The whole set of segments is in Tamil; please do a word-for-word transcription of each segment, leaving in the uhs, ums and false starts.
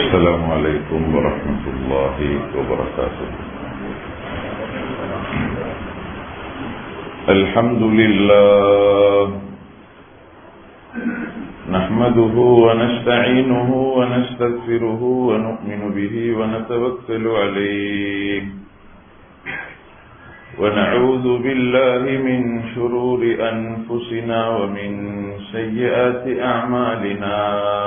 السلام عليكم ورحمة الله وبركاته. الحمد لله نحمده ونستعينه ونستغفره ونؤمن به ونتوكل عليه ونعوذ بالله من شرور أنفسنا ومن سيئات أعمالنا.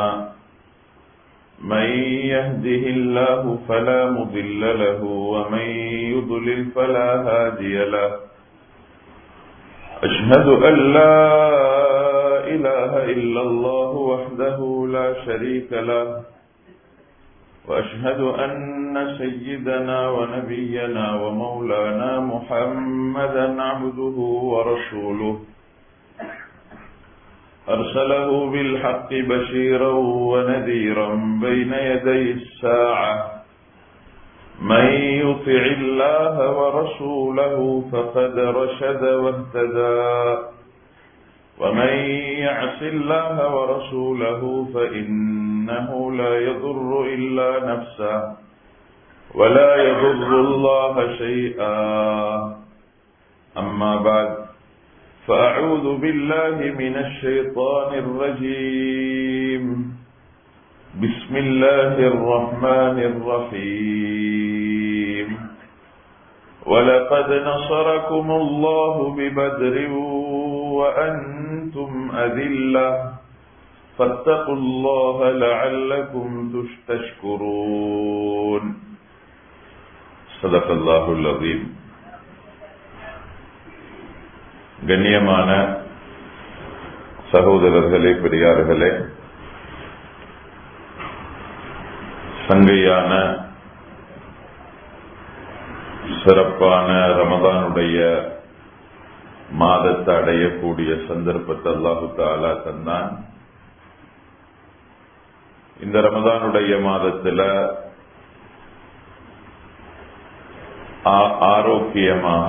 من يهده الله فلا مضل له ومن يضلل فلا هادي له. أشهد أن لا إله إلا الله وحده لا شريك له وأشهد أن سيدنا ونبينا ومولانا محمدا عبده ورسوله أرسله بالحق بشيرا ونذيرا بين يدي الساعة. من يطع الله ورسوله فقد رشد واهتدى ومن يعص الله ورسوله فإنه لا يضر إلا نفسه ولا يضر الله شيئا. أما بعد فأعوذ بالله من الشيطان الرجيم. بسم الله الرحمن الرحيم. ولقد نصركم الله ببدر وأنتم أذلة فاتقوا الله لعلكم تشكرون. صدق الله العظيم. கண்ணியமான சகோதரர்களே, பெரியார்களே, சங்கையான சிறப்பான ரமதானுடைய மாதத்தை அடையக்கூடிய சந்தர்ப்பத்தை அல்லாஹு தஆலா தந்தான். இந்த ரமதானுடைய மாதத்தில் ஆரோக்கியமாக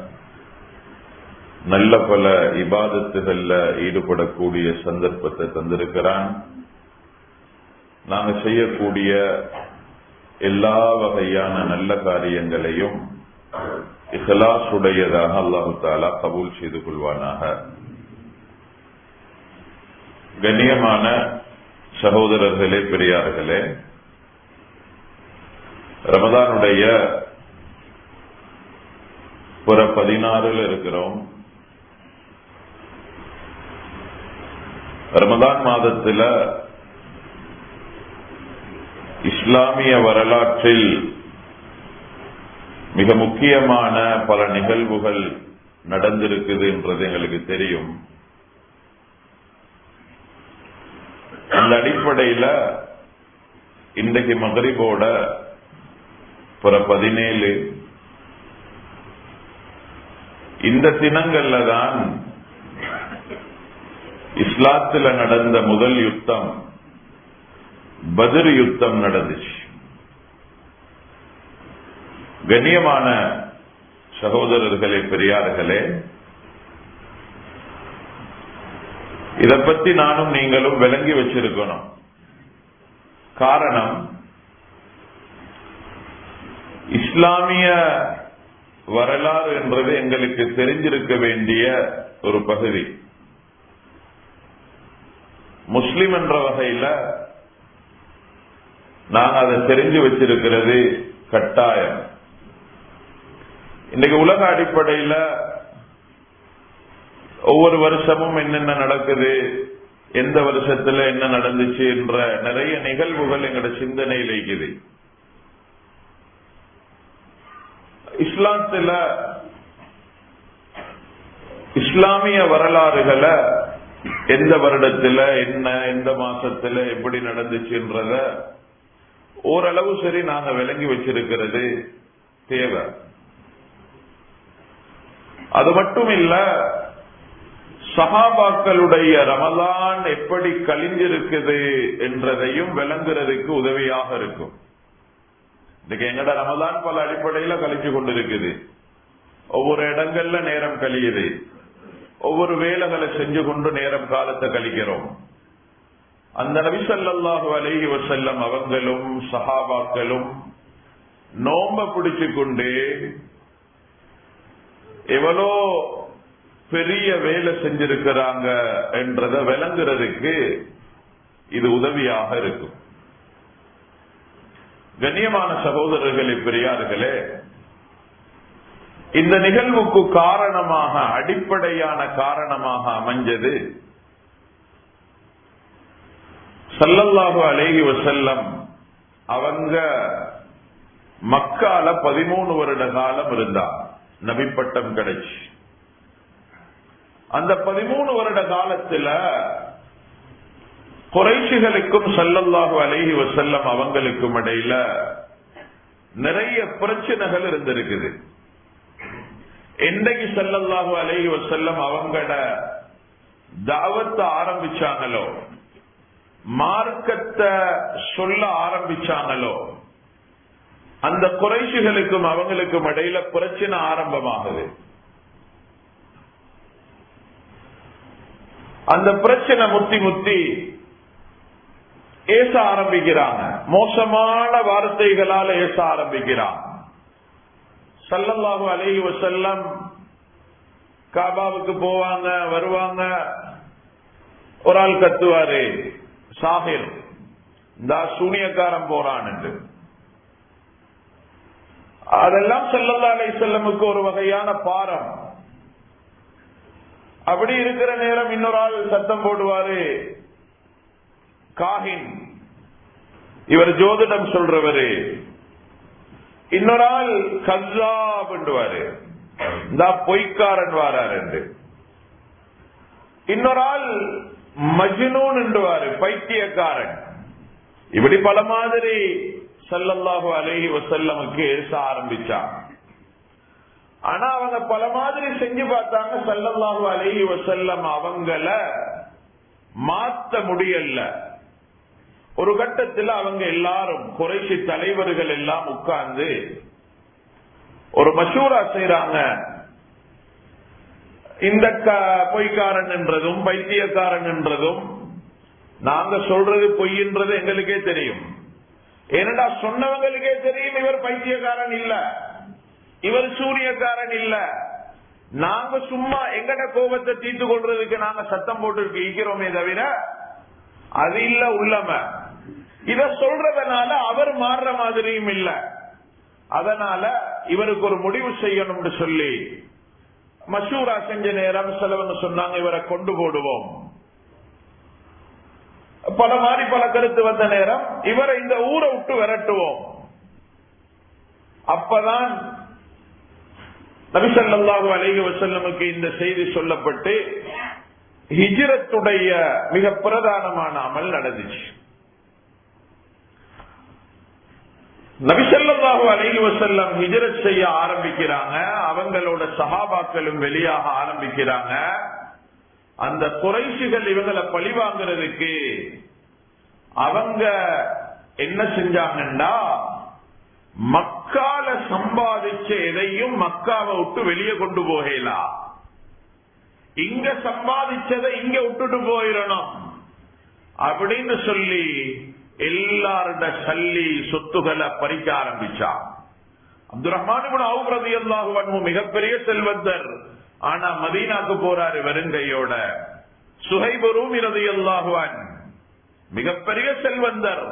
நல்ல பல இபாதத்துகள்ல ஈடுபடக்கூடிய சந்தர்ப்பத்தை தந்திருக்கிறான். நாங்கள் செய்யக்கூடிய எல்லா வகையான நல்ல காரியங்களையும் இஹ்லாஸ் உடையதாக அல்லாஹு தஆலா கபூல் செய்து கொள்வானாக. கண்ணியமான சகோதரர்களே, பெரியார்களே, ரமதானுடைய புற பதினாறுல இருக்கிறோம். ரமதான் மாதத்தில் இஸ்லாமிய வரலாற்றில் மிக முக்கியமான பல நிகழ்வுகள் நடந்திருக்குது என்றது எங்களுக்கு தெரியும். அந்த அடிப்படையில் இன்றைக்கு மகரிபோட புற பதினேழு இந்த தினங்கள்ல தான் இஸ்லாத்துல நடந்த முதல் யுத்தம் பத்ர் யுத்தம் நடந்துச்சு. கண்ணியமான சகோதரர்களே, பெரியார்களே, இத பத்தி நானும் நீங்களும் விளங்கி வச்சிருக்கணும். காரணம், இஸ்லாமிய வரலாறு என்பது எங்களுக்கு தெரிஞ்சிருக்க வேண்டிய ஒரு பகுதி. முஸ்லிம் என்ற வகையில நாங்க அதை தெரிஞ்சு வச்சிருக்கிறது கட்டாயம். இன்னைக்கு உலக அடிப்படையில் ஒவ்வொரு வருஷமும் என்னென்ன நடக்குது, எந்த வருஷத்துல என்ன நடந்துச்சு என்ற நிறைய நிகழ்வுகள் எங்களோட சிந்தனையில் இருக்குது. இஸ்லாத்துல இஸ்லாமிய வரலாறுகளை எந்த வருடத்துல என்ன, எந்த மாசத்துல எப்படி நடந்துச்சுன்றத ஓரளவு சரி நாங்க விளங்கி வச்சிருக்கிறது தேவை. அது மட்டும் இல்ல, சஹாபாக்களுடைய ரமலான் எப்படி கழிஞ்சிருக்குது என்றதையும் விளங்குறதுக்கு உதவியாக இருக்கும். இன்னைக்கு எங்கட ரமலான் பல அடிப்படையில கழிச்சு கொண்டிருக்குது. ஒவ்வொரு இடங்கள்ல நேரம் கழியுது. ஒவ்வொரு வேலைகளை செஞ்சு கொண்டு நேரம் காலத்தை கழிக்கிறோம். அந்த நபி ஸல்லல்லாஹு அலைஹி வஸல்லம் அவங்களும் சஹாபாக்களும் நோம்ப பிடிச்சு கொண்டு எவ்வளோ பெரிய வேலை செஞ்சிருக்கிறாங்க என்றதை விளங்குறதுக்கு இது உதவியாக இருக்கும். கண்ணியமான சகோதரர்களே, பெரியார்களே, இந்த நிகழ்வுக்கு காரணமாக அடிப்படையான காரணமாக அமைஞ்சது ஸல்லல்லாஹு அலைஹி வஸல்லம் அவங்க மக்கால பதிமூணு வருட காலம் இருந்தார். நபி பட்டம் கிடைச்சு அந்த பதிமூணு வருட காலத்துல குறைஷிகளுக்கும் ஸல்லல்லாஹு அலைஹி வஸல்லம் அவங்களுக்கும் இடையில நிறைய பிரச்சனைகள் இருந்திருக்குது. என்னைக்கு ஸல்லல்லாஹு அலைஹி வஸல்லம் அவங்கள தாவத்தை ஆரம்பிச்சாங்களோ, மார்க்கத்தை சொல்ல ஆரம்பிச்சாங்களோ, அந்த குறைஷிகளுக்கும் அவங்களுக்கும் இடையில பிரச்சனை ஆரம்பமாகுது. அந்த பிரச்சனை முத்தி முத்தி ஏச ஆரம்பிக்கிறாங்க. மோசமான வார்த்தைகளால ஏச ஆரம்பிக்கிறாங்க. ஸல்லல்லாஹு அலைஹி வஸல்லம் காபாவுக்கு போவாங்க, வருவாங்க. ஒரு ஆள் கத்துவாரு, சாஹிர், இந்த சூனியக்காரன் போறான் என்று. அதெல்லாம் ஸல்லல்லாஹு அலைஹி வஸல்லமுக்கு ஒரு வகையான பாரம். அப்படி இருக்கிற நேரம் இன்னொரு ஆள் சத்தம் போடுவாரு, காஹின், இவர் ஜோதிடம் சொல்றவரு. இன்னொரு ஆள் கஸ்ஸாப் என்றுவாரு, இந்த பொய்க்காரன் வாரார் என்று. இன்னொரு ஆள் மஜ்னூன் என்றுவாரு, பைத்தியக்காரன். இப்படி பல மாதிரி ஸல்லல்லாஹு அலைஹி வஸல்லமுக்கு ஏச ஆரம்பிச்சாங்க. ஆனா அவங்க பல மாதிரி செஞ்சு பார்த்தாங்க. ஸல்லல்லாஹு அலைஹி வஸல்லம் அவங்கள மாத்த முடியல. ஒரு கட்டத்தில் அவங்க எல்லாரும் குறைஷி தலைவர்கள் எல்லாம் உட்கார்ந்து ஒரு மஷூரா செய்யறாங்க. இந்த பொய்க்காரன் என்றதும் பைத்தியக்காரன் என்றதும் நாங்க சொல்றது பொய்ன்றது எங்களுக்கே தெரியும். ஏனடா சொன்னவங்களுக்கே தெரியும் இவர் பைத்தியக்காரன் இல்ல, இவர் சூரியக்காரன் இல்ல. நாங்க சும்மா எங்கட கோபத்தை தீர்த்து கொள்றதுக்கு நாங்க சத்தம் போட்டு இருக்கிறோமே தவிர அது இல்ல உள்ளம. இத சொல்றதுனால அவர் மாறுற மாதிரியும் இல்ல. அதனால இவருக்கு ஒரு முடிவு செய்யணும்னு சொல்லி மஷூரா செஞ்ச நேரம் சிலவங்க சொன்னாங்க, இவரை கொண்டு போடுவோம். பல மாதிரி பல கருத்து வந்த நேரம் இவரை இந்த ஊரை விட்டு விரட்டுவோம். அப்பதான் நபி ஸல்லல்லாஹு அலைஹி வஸல்லமுக்கு இந்த செய்தி சொல்லப்பட்டு ஹிஜ்ரத்துடைய மிக பிரதானமான அமல் நடந்துச்சு. நபி ஸல்லல்லாஹு அலைஹி வஸல்லம் ஹிஜ்ரத் செய்ய ஆரம்பிக்கிறாங்க. அவங்களோட சஹாபாக்களும் வெளியாக ஆரம்பிக்கிறாங்க. அந்த குறைஷிகள் இவங்களை பழி வாங்குறதுக்கு அவங்க என்ன செஞ்சாங்கன்னா, மக்கால சம்பாதிச்ச எதையும் மக்காவை விட்டு வெளியே கொண்டு போகலாம், இங்க சம்பாதிச்சதை இங்க விட்டுட்டு போயிடணும் அப்படின்னு சொல்லி எல்லாரோட சல்லி சொத்துக்களை பறிக்க ஆரம்பிச்சான். அப்துல் ரஹ்மான் இப்னு அவ்ஃப் ரலியல்லாஹு அன்ஹு மிகப்பெரிய செல்வந்தர். ஆனா மதீனாக்கு போறாரு வெறுங்கையோட. சுஹைப் ரூமி ரலியல்லாஹு அன்ஹு மிகப்பெரிய செல்வந்தர்.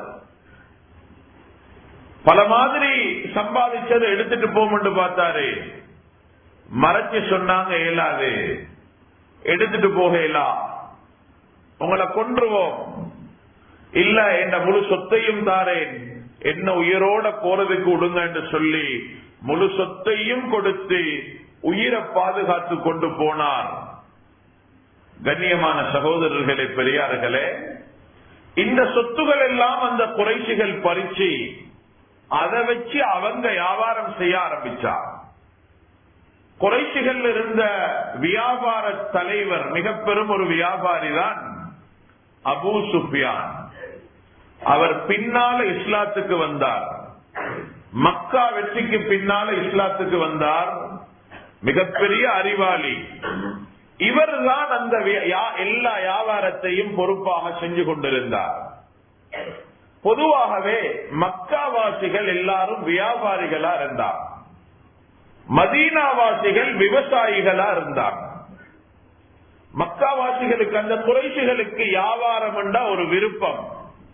பல மாதிரி சம்பாதிச்சதை எடுத்துட்டு போமென்று பார்த்தாரு. மறைச்சு சொன்னாங்க, இயலாது, எடுத்துட்டு போகலாம், உங்களை கொன்றுவோம். இல்ல, என் முழு சொத்தையும் தாரேன், என்ன உயிரோட போறதுக்கு விடுங்க என்று சொல்லி முழு சொத்தையும் கொடுத்து உயிரை பாதுகாத்து கொண்டு போனார். கண்ணியமான சகோதரர்களே, பெரியார்களே, இந்த சொத்துகள் எல்லாம் அந்த குறைஷிகள் பறிச்சு அதை வச்சு அவங்க வியாபாரம் செய்ய ஆரம்பிச்சார். குறைஷிகள் இருந்த வியாபார தலைவர், மிக பெரும் ஒரு வியாபாரி தான் அபூ சுஃபியான். அவர் பின்னால இஸ்லாத்துக்கு வந்தார். மக்கா வெற்றிக்கு பின்னால இஸ்லாத்துக்கு வந்தார். மிகப்பெரிய அறிவாளி. இவர்தான் அந்த எல்லா வியாபாரத்தையும் பொறுப்பாக செஞ்சு கொண்டிருந்தார். பொதுவாகவே மக்காவாசிகள் எல்லாரும் வியாபாரிகளா இருந்தார், மதீனாவாசிகள் விவசாயிகளா இருந்தார். மக்காவாசிகளுக்கு அந்த குறைஷிகளுக்கு வியாபாரம் என்ற ஒரு விருப்பம்.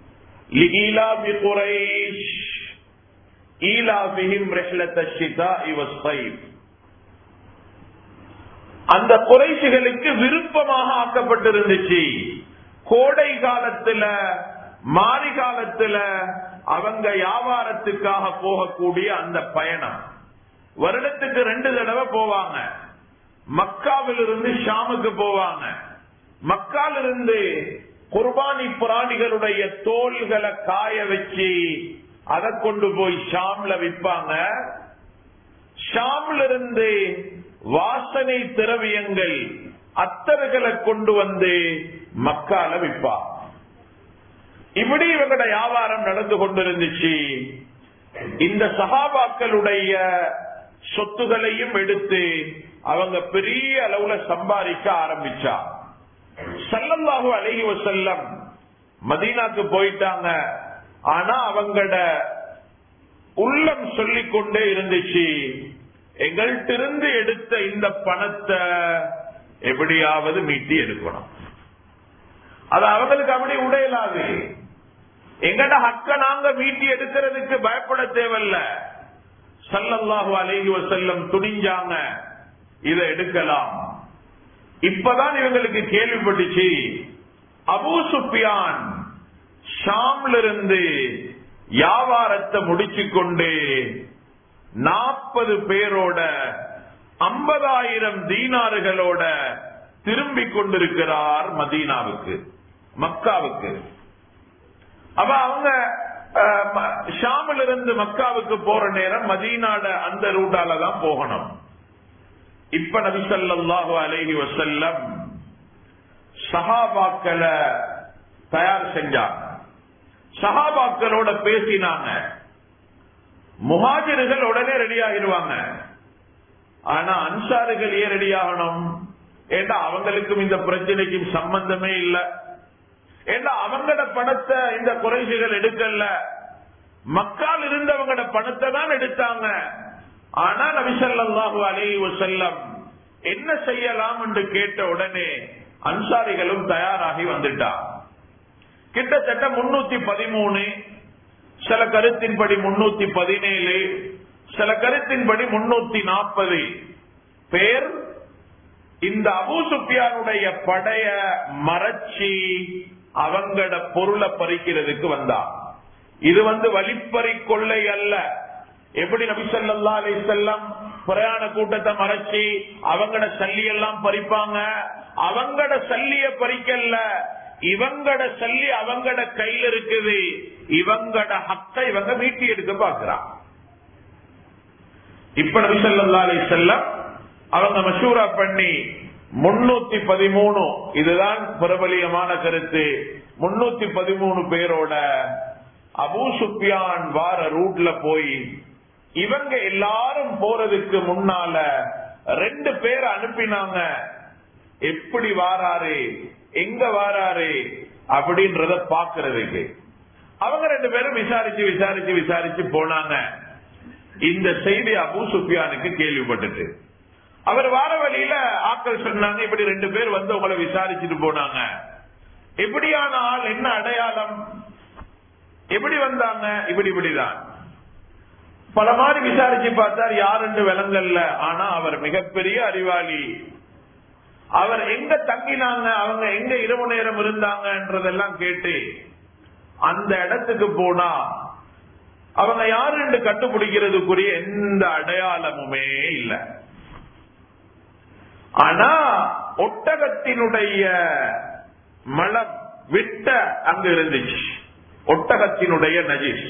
அந்த குறைஷிகளுக்கு விருப்பமாக ஆக்கப்பட்டிருந்துச்சு. கோடை காலத்துல மாரி காலத்துல அவங்க வியாபாரத்துக்காக போகக்கூடிய அந்த பயணம் வருடத்துக்கு ரெண்டு தடவை போவாங்க. மக்காவில் இருந்து ஷாமுக்கு போவாங்க. மக்கால் இருந்து குர்பானி பிராணிகளுடைய தோள்களை காய வச்சு அதை கொண்டு போய் ஷாம்ல விற்பாங்க. ஷாம்ல இருந்து வாசனை திரவியங்கள் அத்தர்களை கொண்டு வந்து மக்கால விற்பா. இப்படி இவங்களோட வியாபாரம் நடந்து கொண்டிருந்துச்சு. இந்த சஹாபாக்களுடைய சொத்துகளையும் எடுத்து அவங்க பெரிய அளவுல சம்பாதிக்க ஆரம்பிச்சா. ஸல்லல்லாஹு அலைஹி வஸல்லம் மதீனாக்கு போயிட்டாங்க. ஆனா அவங்களோட உள்ளம் சொல்லிக் கொண்டே இருந்துச்சு, எங்கள்கிட்ட இருந்து எடுத்த இந்த பணத்தை எப்படியாவது மீட்டி எடுக்கணும். அது அவங்களுக்கு அப்படி உடையலாது. எங்கட ஹக்க நாங்க மீட்டி எடுக்கிறதுக்கு பயப்பட தேவையில்ல. ஸல்லல்லாஹு அலைஹி வஸல்லம் துணிஞ்சாங்க, இதை எடுக்கலாம். இப்பதான் இவங்களுக்கு கேள்விப்பட்டுச்சு, அபூ சுஃபியான் ஷாம்ல இருந்து வியாபாரத்தை முடிச்சு கொண்டு நாற்பது பேரோட ஐம்பதாயிரம் தீனாறுகளோட திரும்பிக் கொண்டிருக்கிறார் மதீனாவுக்கு, மக்காவுக்கு. அப்ப அவங்க ஷாமில் இருந்து மக்காவுக்கு போற நேரம் மதீனாட அந்த ரூட்டால தான் போகணும். இப்ப நபி ஸல்லல்லாஹு அலைஹி வஸல்லம் சஹாபாக்களை தயார் செஞ்சாங்க, சஹாபாக்களோட பேசினாங்க. முஹாஜிர்கள் உடனே ரெடி ஆகிடுவாங்க. ஆனா அன்சாரிகள் ஏன் ரெடி ஆகணும்? ஏண்டா அவங்களுக்கும் இந்த பிரச்சனைக்கும் சம்பந்தமே இல்லை. ஏண்டா அவங்களோட பணத்தை இந்த குறைஷிகள் எடுக்கல, மக்கால் இருந்தவங்களோட பணத்தை தான் எடுத்தாங்க. ஆனா நபி ஸல்லல்லாஹு அலைஹி வஸல்லம் என்ன செய்யலாம் என்று கேட்ட உடனே அன்சாரிகளும் தயாராகி வந்துட்டா. கிட்டத்தட்ட முன்னூத்தி பதிமூணு, சில கருத்தின்படி முன்னூத்தி பதினேழு, சில கருத்தின்படி முன்னூத்தி நாற்பது பேர் இந்த அபூ சுஃபியானுடைய படைய மறைச்சி அவங்களோட பொருளை பறிக்கிறதுக்கு வந்தா. இது வந்து வழிப்பறி கொள்ளை அல்ல. எப்படி நபி ஸல்லல்லாஹு அலைஹி வஸல்லம் பிரயாண கூட்டத்தை மறைச்சி அவங்களோட சல்லி எல்லாம் பறிப்பாங்க, அவங்களோட சல்லிய பறிக்கல, இவங்கட சல்லி அவங்கட கையில் இருக்குது, இவங்கட ஹக்கை இவங்க மீட்டி எடுக்க பாக்குறான். இப்ப நபி ஸல்லல்லாஹு அலைஹி வஸல்லம் அவங்க மஷூரா பண்ணி முன்னூத்தி பதிமூணு, இதுதான் பிரபலியமான கருத்து, முன்னூத்தி பதிமூணு பேரோட அபூ சுஃபியான் வார ரூட்ல போய் இவங்க எல்லாரும் போறதுக்கு முன்னால ரெண்டு பேர் அனுப்பினாங்க. எப்படி வாராரு, எங்க வாராரு அப்படின்றத பாக்குறதுக்கு. அவங்க ரெண்டு பேரும் விசாரிச்சு விசாரிச்சு விசாரிச்சு போனாங்க. இந்த செய்தி அபூ சுஃபியானுக்கு கேள்விப்பட்டது. அவர் வார வழியில ஆட்கள் சொன்னாங்க, இப்படி ரெண்டு பேர் வந்து உங்களை விசாரிச்சுட்டு போனாங்க. எப்படியான ஆள், என்ன அடையாளம், எப்படி வந்தாங்க, இப்படி இப்படிதான் பல மாதிரி விசாரிச்சு பார்த்தார். யாருன்னு விளங்கல்ல. ஆனா அவர் மிகப்பெரிய அறிவாளி. அவர் எங்க தங்கினாங்க, அவங்க எங்க இரவு நேரம் இருந்தாங்கன்றதெல்லாம் கேட்டு அந்த இடத்துக்கு போனா அவங்க யாருன்னு கண்டுபிடிக்கிறதுக்குரிய எந்த அடையாளமுமே இல்லை. ஆனா ஒட்டகத்தினுடைய மலம் விட்ட அங்க இருந்துச்சு, ஒட்டகத்தினுடைய நஜீஸ்.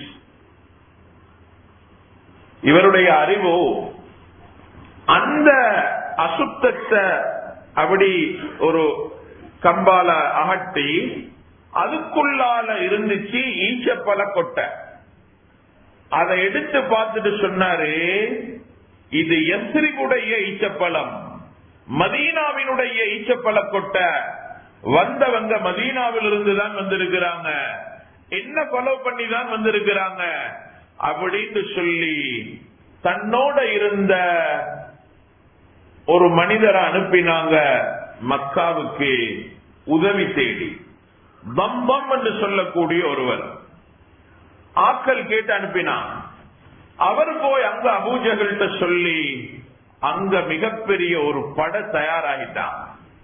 இவருடைய அறிவு அந்த அசுத்தத்தை அப்படி ஒரு கம்பால அகட்டி அதுக்குள்ளால இருந்துச்சு ஈச்சப்பழ கொட்டை. அதை எடுத்து பார்த்துட்டு சொன்னாரு, இது யஸ்ரிபுடைய ஈச்சப்பழம், மதீனாவினுடைய ஈச்சப்பழ கொட்ட வந்தவங்க மதீனாவில் இருந்து தான் வந்திருக்கிறாங்க, என்ன ஃபாலோ பண்ணி தான் வந்திருக்கிறாங்க அப்படின்னு சொல்லி தன்னோட இருந்த ஒரு மனிதரை அனுப்பினாங்க மக்காவுக்கு உதவி தேடி. பம்பம் என்று சொல்லக்கூடிய ஒருவர் ஆக்கள் கேட்டு அனுப்பினான். அவர் போய் அங்க அபூஜகல்கிட்ட சொல்லி அங்க மிகப்பெரிய ஒரு பட தயாராகிட்டான்.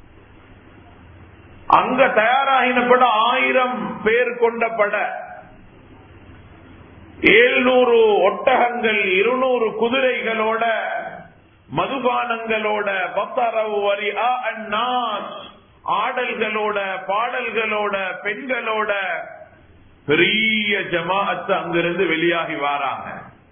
அங்க தயாராகின பட ஆயிரம் பேர் கொண்ட பட, ஏழ்நூறு ஒட்டகங்கள், இருநூறு குதிரைகளோட, மதுபானங்களோட, ஆடல்களோட, பாடல்களோட, பெண்களோட பெரிய ஜமாஅத்து அங்கிருந்து வெளியாகி வாராங்க.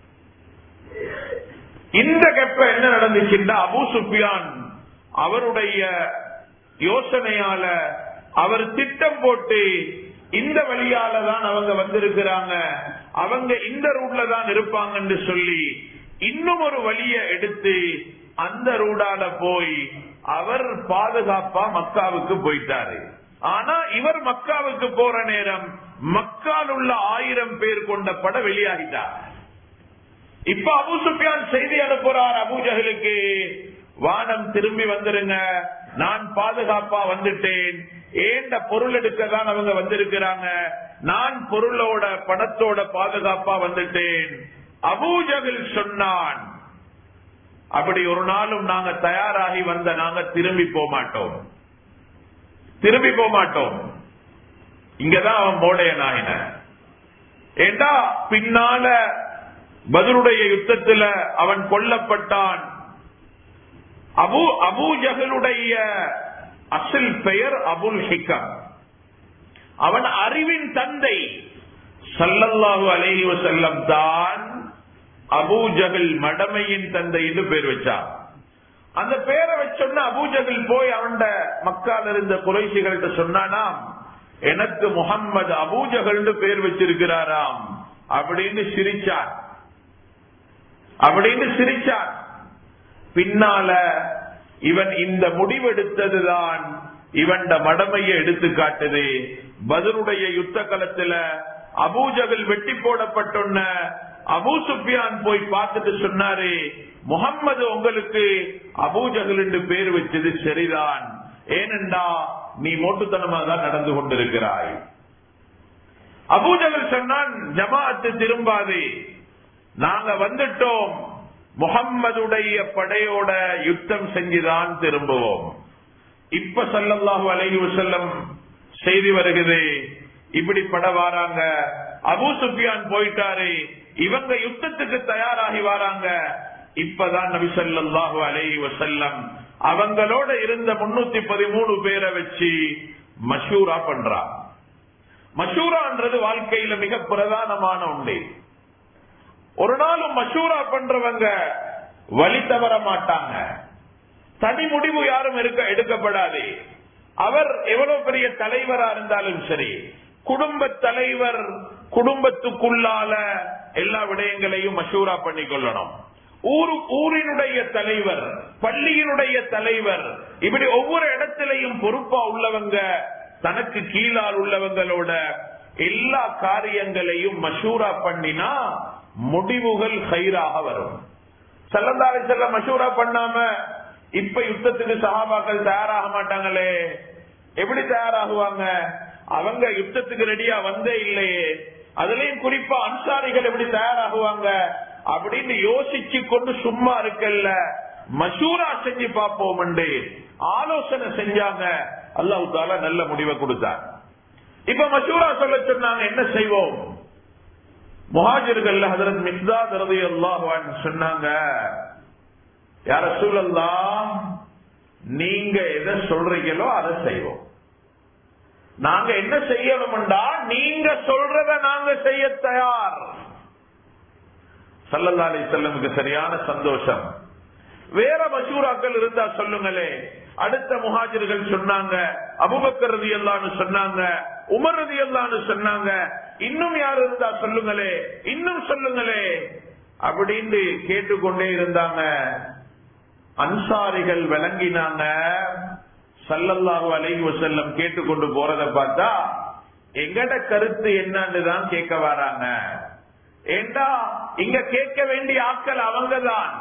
இந்த கெப்ப என்ன நடந்துச்சுன்னா, அபூ சுஃபியான் அவருடைய யோசனையால அவர் திட்டம் போட்டு இந்த வழியால தான் அவங்க வந்திருக்கிறாங்க, அவங்க இந்த ரூட்ல தான் இருப்பாங்க என்று சொல்லி இன்னும் ஒரு வழியை எடுத்து அந்த ரூடால போய் அவர் பாதுகாப்பா மக்காவுக்கு போயிட்டாரு. ஆனா இவர் மக்காவுக்கு போற நேரம் மக்கால் உள்ள ஆயிரம் பேர் கொண்ட பட வெளியாகிட்டார். இப்ப அபூ சுஃபியான் செய்தி அனுப்புறார் அபூஜஹலுக்கு, வானம் திரும்பி வந்துருங்க, நான் பாதுகாப்பா வந்துட்டேன், ஏண்ட பொருள் எடுக்க தான் அவங்க வந்திருக்கிறாங்க, நான் பொருளோட பணத்தோட பாதுகாப்பா வந்துட்டேன். அபூஜஹல் சொன்னான், அப்படி ஒரு நாளும் நாங்க தயாராகி வந்த நாங்க திரும்பி போக மாட்டோம், திரும்பி போக மாட்டோம். இங்கதான் அவன் மோடையன் ஆயின. ஏண்டா பின்னால பத்ருடைய யுத்தத்துல அவன் கொல்லப்பட்டான். அபு அபூஜஹலுடைய அசல் பெயர் அபுல் ஹிகம். அவன் அறிவின் தந்தை. ஸல்லல்லாஹு அலைஹி வஸல்லம் தான் அபூஜஹல் மடமையின் தந்தை என்று பேர் வச்சான். அந்த பேரை வச்சோன்னா அபூஜஹல் போய் அவன் மக்கால இருந்த குறைஷிகள்கிட்ட சொன்னானாம், எனக்கு முஹம்மது அபூஜஹல் பேர் வச்சிருக்கிறாராம் அப்படின்னு சிரிச்சான். அப்படின்னு சிரிச்சான். பின்னால இவன் இந்த முடிவெடுத்ததுதான் இவன் மடமையை எடுத்து காட்டுது. பத்ருடைய யுத்த களத்துல அபூஜஹல் வெட்டி போடப்பட்டொன்ன அபூ சுஃபியான் போய் பார்த்துட்டு சொன்னாரு, முஹம்மது உங்களுக்கு அபூஜஹல் என்று பேர் வச்சது சரிதான், ஏனென்றா நீ மோட்டுத்தனமாக தான் நடந்து கொண்டிருக்கிறாய். அபூஜஹல் சொன்னான், ஜமாஅத்து திரும்பாது, நாங்க வந்துட்டோம், முஹம்மதுடைய படையோட யுத்தம் செஞ்சுதான் திரும்புவோம். இப்ப ஸல்லல்லாஹு அலைஹி வஸல்லம் செய்தி வருகிறது, இப்படி பட வாராங்க, அபூ சுஃபியான் போயிட்டாரு, இவங்க யுத்தத்துக்கு தயாராகி வராங்க. இப்பதான் நபி ஸல்லல்லாஹு அலைஹி வஸல்லம் அவங்களோட இருந்த முன்னூத்தி பதிமூணு பேரை வச்சு மஷூரா பண்றா. மஷூரான்றது வாழ்க்கையில மிக பிரதானமான ஒன்று. ஒரு நாளும் மஷூரா பண்றவங்க வழி தவற மாட்டாங்க. தனி முடிவு யாரும் இருக்க எடுக்கப்படாது. அவர் எவ்வளவு பெரிய தலைவரா இருந்தாலும் சரி, குடும்ப தலைவர் குடும்பத்துக்குள்ளால எல்லா விடயங்களையும் மஷூரா பண்ணி கொள்ளணும். ஊரு ஊரினுடைய தலைவர், பள்ளியினுடைய தலைவர், இப்படி ஒவ்வொரு இடத்திலையும் பொறுப்பா உள்ளவங்க தனக்கு கீழால் உள்ளவங்களோட எல்லா காரியங்களையும் மஷூரா பண்ணினா முடிவுகள் ஹைராக வரும். ஸல்லல்லாஹு அலைஹி வஸல்லம் மஷூரா பண்ணாம இப்ப யுத்தத்துக்கு சஹாபாக்கள் தயாராக மாட்டாங்களே, எப்படி தயாராகுவாங்க? அவங்க யுத்தத்துக்கு ரெடியா வந்தே இல்லையே, அதுலயும் குறிப்பா அன்சாரிகள் எப்படி தயாராகுவாங்க அப்படின்னு யோசிச்சு கொண்டு சும்மா இருக்கல்ல, மஷூரா செஞ்சு பார்ப்போம் என்று ஆலோசனை செஞ்சாங்க. அல்லாஹ் தஆலா நல்ல முடிவை கொடுத்தார். இப்ப மஷூரா சொல்ல சொன்னாங்க, என்ன செய்வோம்? முஹாஜிர்கள் ஹஜ்ரத் மிக்தாத் ரலியல்லாஹு அன்ஹு சொன்னாங்க, யா ரசூலல்லாஹ், நீங்க எதை சொல்றீங்களோ அதை செய்வோம். நாங்க என்ன செய்யணும்டா, நீங்க சொல்றத நாங்க செய்ய தயார். ஸல்லல்லாஹு அலைஹி வஸல்லமுக்கு சரியான சந்தோஷம். வேற மஷூராக்கள் இருந்தா சொல்லுங்களே. அடுத்த முஹாஜிர்கள் சொன்னாங்க, அபூபக்கர் ரலியல்லாஹு அன்ஹு சொன்னாங்க, உமர் ரலியல்லாஹு அன்ஹு சொன்னாங்க, இன்னும் யார் இருந்தா சொல்லுங்களே, இன்னும் சொல்லுங்களே அப்படின்னு கேட்டுக்கொண்டே இருந்தாங்க. அன்சாரிகள் விளங்கினாங்க. ஸல்லல்லாஹு அலைஹி வஸல்லம் கேட்டுக்கொண்டு போறத பார்த்தா எங்கட கருத்து என்னன்னு தான் கேட்க வராங்க. ஏண்டா இங்க கேட்க வேண்டிய ஆட்கள் அவங்கதான்.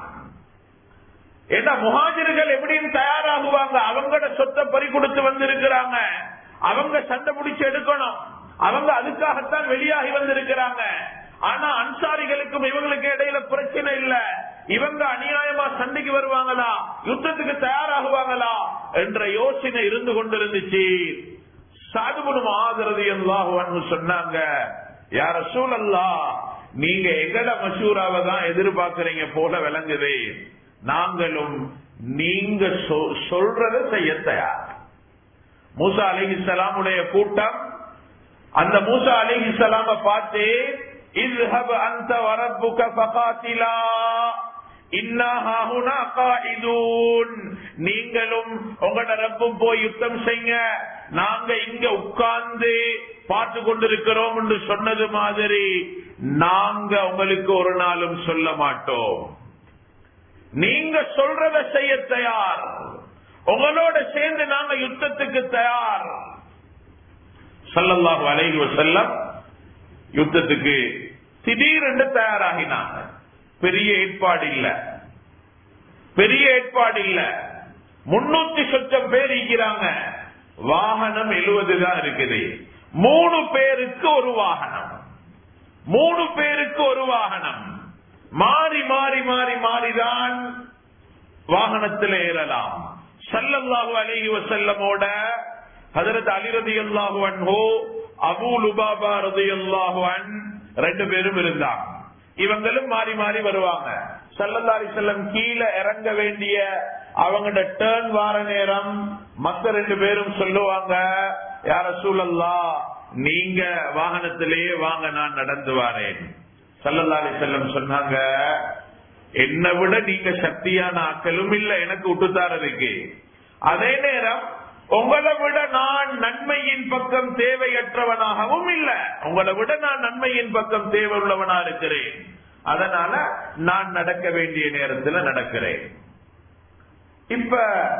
ஏண்டா முஹாஜிர்கள் எப்படியும் தயாராகுவாங்க, அவங்களோட சொத்தை பறி கொடுத்து வந்திருக்கிறாங்க, அவங்க சண்டை பிடிச்சு எடுக்கணும், அவங்க அதுக்காகத்தான் வெளியாகி வந்திருக்கிறாங்க. ஆனா அன்சாரிகளுக்கும் இவங்களுக்கு இடையில பிரச்சனை இல்ல, இவங்க அநியாயமா சண்டைக்கு வருவாங்களா, யுத்தத்துக்கு தயாராகுவாங்களா என்ற யோசனை இருந்து கொண்டிருந்துச்சு. சஅத் இப்னு முஆத் ரலியல்லாஹு அன்ஹு சொன்னாங்க, யா ரசூலல்லாஹ், நீங்க எங்கட மஷூராவை தான் எதிர்பார்க்கிறீங்க போல விளங்குது, நாங்களும் நீங்க சொல்றத செய்ய தயார். மூசா அலைஹிஸ்ஸலாமுடைய கூட்டம் அந்த மூசா அலைஹிஸ்ஸலாம பார்த்து, இஸ்ஹப் அன்த வரப்புக ஃபகாத்திலா இன்னா ஹாஹுனா காயிதூன், நீங்களும் உங்களோட ரப்பும் போய் யுத்தம் செய்யுங்க, நாங்க இங்க உட்கார்ந்து பார்த்து கொண்டிருக்கிறோம் என்று சொன்னது மாதிரி நாங்க உங்களுக்கு ஒரு நாளும் சொல்ல மாட்டோம். நீங்க சொல்றத செய்ய தயார், உங்களோட சேர்ந்து நாங்க யுத்தத்துக்கு தயார். ஸல்லல்லாஹு அலைஹி வஸல்லம் யுத்தத்துக்கு திடீரென்று தயாராகினாங்க. பெரிய ஏற்பாடு இல்ல, பெரிய ஏற்பாடு இல்ல. முன்னூத்தி சொச்சம் பேர் இருக்கிறாங்க, வாகனம் எழுபது தான் இருக்குது. மூணு பேருக்கு ஒரு வாகனம், மூணு பேருக்கு ஒரு வாகனம், மாறி மாறி மாறி மாறிதான் வாகனத்தில் ஏறலாம். ஸல்லல்லாஹு அலைஹி வஸல்லமோட ஹஜ்ரத் அலி ரலியல்லாஹு அன்ஹு, அபூ லுபாபா ரலியல்லாஹு அன்ஹு ரெண்டு பேரும் இருந்தாங்க. இவங்களும் மாறி மாறி வருவாங்க. ஸல்லல்லாஹு அலைஹி வஸல்லம் கீழே இறங்க வேண்டிய அவங்களோட டர்ன் வார நேரம் மத்த ரெண்டு பேரும் சொல்லுவாங்க, யா ரசூலல்லாஹ், நீங்க வாகனத்திலேயே வாங்க, நான் நடந்து வாரேன். ஸல்லல்லாஹு அலைஹி வஸல்லம் சொன்னாங்க, என்னை விட நீங்க சக்தியான ஆட்களும் இல்ல எனக்கு விட்டுத்தாரதுக்கு, அதே நேரம் உங்களை விட நான் நன்மையின் பக்கம் தேவையற்றவனாகவும் இல்ல, உங்களை விட நான் நன்மையின் பக்கம் தேவை உள்ளவனா இருக்கிறேன், அதனால நான் நடக்க வேண்டிய நேரத்தில் நடக்கிறேன். இப்ப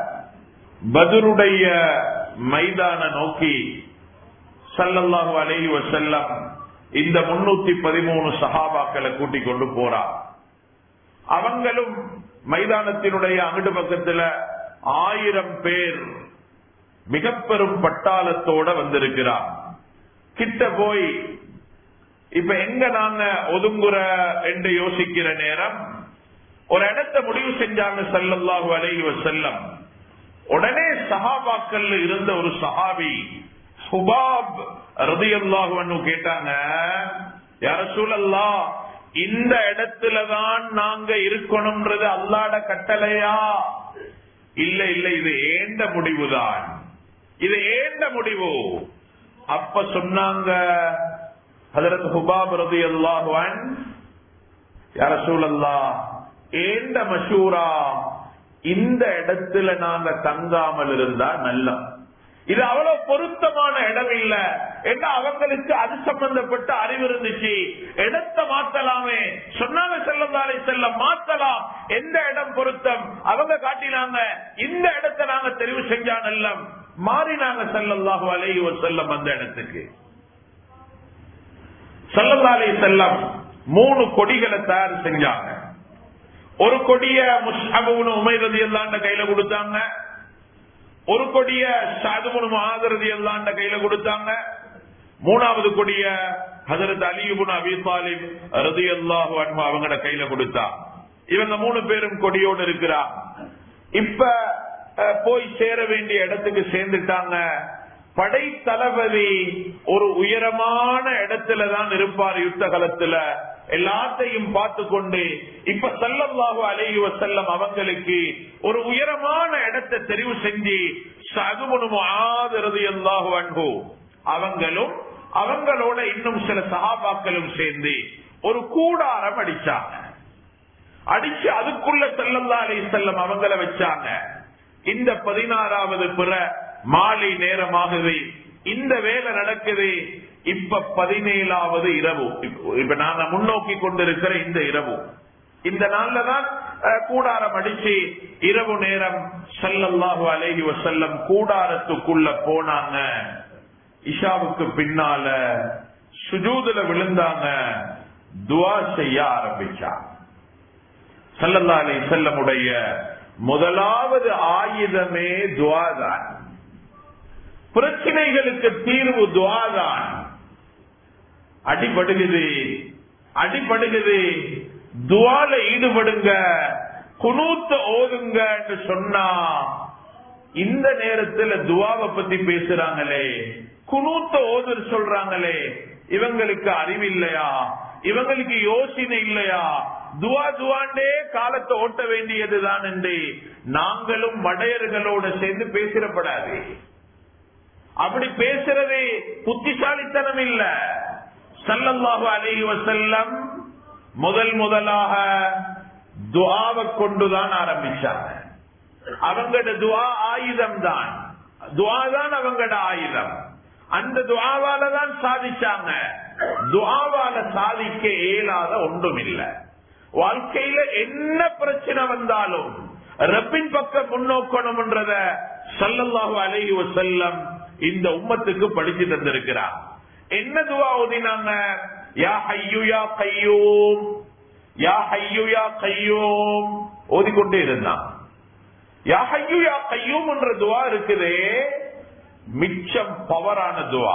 பத்ருடைய மைதான நோக்கி ஸல்லல்லாஹு அலைஹி வஸல்லம் இந்த முன்னூத்தி பதிமூணு சஹாபாக்களை கூட்டிக் கொண்டு போறார். அவங்களும் மைதானத்தினுடைய அங்கிட்டு பக்கத்துல ஆயிரம் பேர் மிக பெரும் பட்டாளத்தோட வந்திருக்கிறார். கிட்ட போய் இப்ப எங்க நாங்க ஒதுங்குற என்று யோசிக்கிற நேரம் ஒரு இடத்தை முடிவு செஞ்சாங்க ஸல்லல்லாஹு அலைஹி வஸல்லம். உடனே சஹாபாக்கள் இருந்த ஒரு சஹாபி ஹுபாப் ரலியல்லாஹு அன்ஹு கேட்டாங்க, யா ரசூலல்லாஹ், இந்த இடத்துலதான் நாங்க இருக்கணும்ன்றது அல்லாஹ்ட கட்டளையா? இல்ல இல்ல, இது ஏண்ட முடிவுதான், இது ஏண்ட முடிவு. அப்ப சொன்னாங்க ஹஜ்ரத் ஹுபாப் ரலியல்லாஹு அன்ஹு, யா ரசூலல்லாஹ், ஏண்ட மஷூரா இந்த இடத்துல நாங்க தங்காமல் இருந்தா நல்ல, இது அவ்வளவு பொருத்தமான இடம் இல்ல என்று அவங்களுக்கு அது சம்பந்தப்பட்ட அறிவு இருந்துச்சு. இடத்தை மாத்தலாமே சொன்னாங்க ஸல்லல்லாஹு அலைஹி வஸல்லம், மாத்தலாம், எந்த இடம் பொருத்தம் அவங்க காட்டினாங்க, இந்த இடத்தை நாங்க தெரிவு செஞ்சா நல்லம். மாறினாங்க ஸல்லல்லாஹு அலைஹி வஸல்லம் அந்த இடத்துக்கு. ஸல்லல்லாஹு அலைஹி வஸல்லம் மூணு கொடிகளை தயார் செஞ்சாங்க. ஒரு கொடிய முஸ்அப் இப்னு உமைர் ரலியல்லாஹு அன்ஹு கையில கொடுத்தாங்க, ஒரு கொடிய சஅத் இப்னு முஆத் ரலியல்லாஹு அன்ஹு கையில கொடுத்தாங்க, மூணாவது கொடிய ஹஜ்ரத் அலி இப்னு அபீ தாலிப் ரலியல்லாஹு அன்ஹு அவங்களோட கையில கொடுத்தா. இவங்க மூணு பேரும் கொடியோடு இருக்கிறா. இப்ப போய் சேர வேண்டிய இடத்துக்கு சேர்ந்துட்டாங்க. படை தளபதி ஒரு உயரமான இடத்துலதான் இருப்பார் யுத்த காலத்துல, எல்லாத்தையும் பார்த்து கொண்டு இப்ப ஸல்லல்லாஹு அலைஹி வஸல்லம் அவங்களுக்கு ஒரு உயரமான இடத்தை தெரிவு செஞ்சு சஅத் இப்னு முஆத் ரலியல்லாஹு அன்ஹு அவங்களும் அவங்களோட இன்னும் சில சஹாபாக்களும் சேர்ந்து ஒரு கூடாரம் அடிச்சாங்க. அடிச்சு அதுக்குள்ள ஸல்லல்லாஹு அலைஹி வஸல்லம் அவங்கள வச்சாங்க. இந்த பதினாறாவது பிற மாலை நேரமாகுது, இந்த வேலை நடக்குது. இப்ப பதினேழாவது இரவு, இப்ப நாங்க முன்னோக்கி கொண்டிருக்கிற இந்த இரவு இந்த நாள்ல தான் கூடாரம் அடிச்சு இரவு நேரம் ஸல்லல்லாஹு அலைஹி வஸல்லம் கூடாரத்துக்குள்ள போனாங்க. இஷாவுக்கு பின்னால சுஜூதுல விழுந்தாங்க, துஆ செய்ய ஆரம்பிச்சாங்க. ஸல்லல்லாஹு அலைஹி வஸல்லமுடைய முதலாவது ஆயுதமே துஆ தான். பிரச்சனைகளுக்கு தீர்வு துஆ தான். அடிபடுகிறது அடிபடுகிறது துஆல ஈடுபடுங்க, குனூத்த ஓதுங்க என்று சொன்னா இந்த நேரத்தில் துஆவை பத்தி பேசுறாங்களே, குனூத்த ஓது சொல்றாங்களே, இவங்களுக்கு அறிவில்லையா? இவங்களுக்கு யோசனை இல்லையா? துவா துவாண்டே காலத்தை ஓட்ட வேண்டியதுதான் என்று நாங்களும் மடையர்களோடு சேர்ந்து பேசிடப்படாது. அப்படி பேசுறது புத்திசாலித்தனம் இல்ல. ஸல்லல்லாஹு அலைஹி வஸல்லம் முதல் முதலாக துஆவை கொண்டுதான் ஆரம்பிச்சாங்க. அவங்களோட துஆ ஆயுதம் தான். துஆ தான் அவங்களோட ஆயுதம். அந்த துஆவால தான் சாதிச்சாங்க. துஆவால சாதிக்க இயலாத ஒன்றும் இல்லை. வாழ்க்கையில என்ன பிரச்சனை வந்தாலும் ரப்பின் பக்கம் முன்னோக்கணும் என்றத ஸல்லல்லாஹு அலைஹி வஸல்லம் இந்த உம்மத்துக்கு படிச்சு தந்திருக்கிறார். என்ன துஆ ஓதினாங்க? யா ஹய்யு யா கய்யூம், யா ஹய்யு யா கய்யூம் ஓதிக்கொண்டே இருந்தான். யா ஹய்யு யா கய்யூம் என்ற துஆ இருக்குதே, மிச்சம் பவரான துஆ.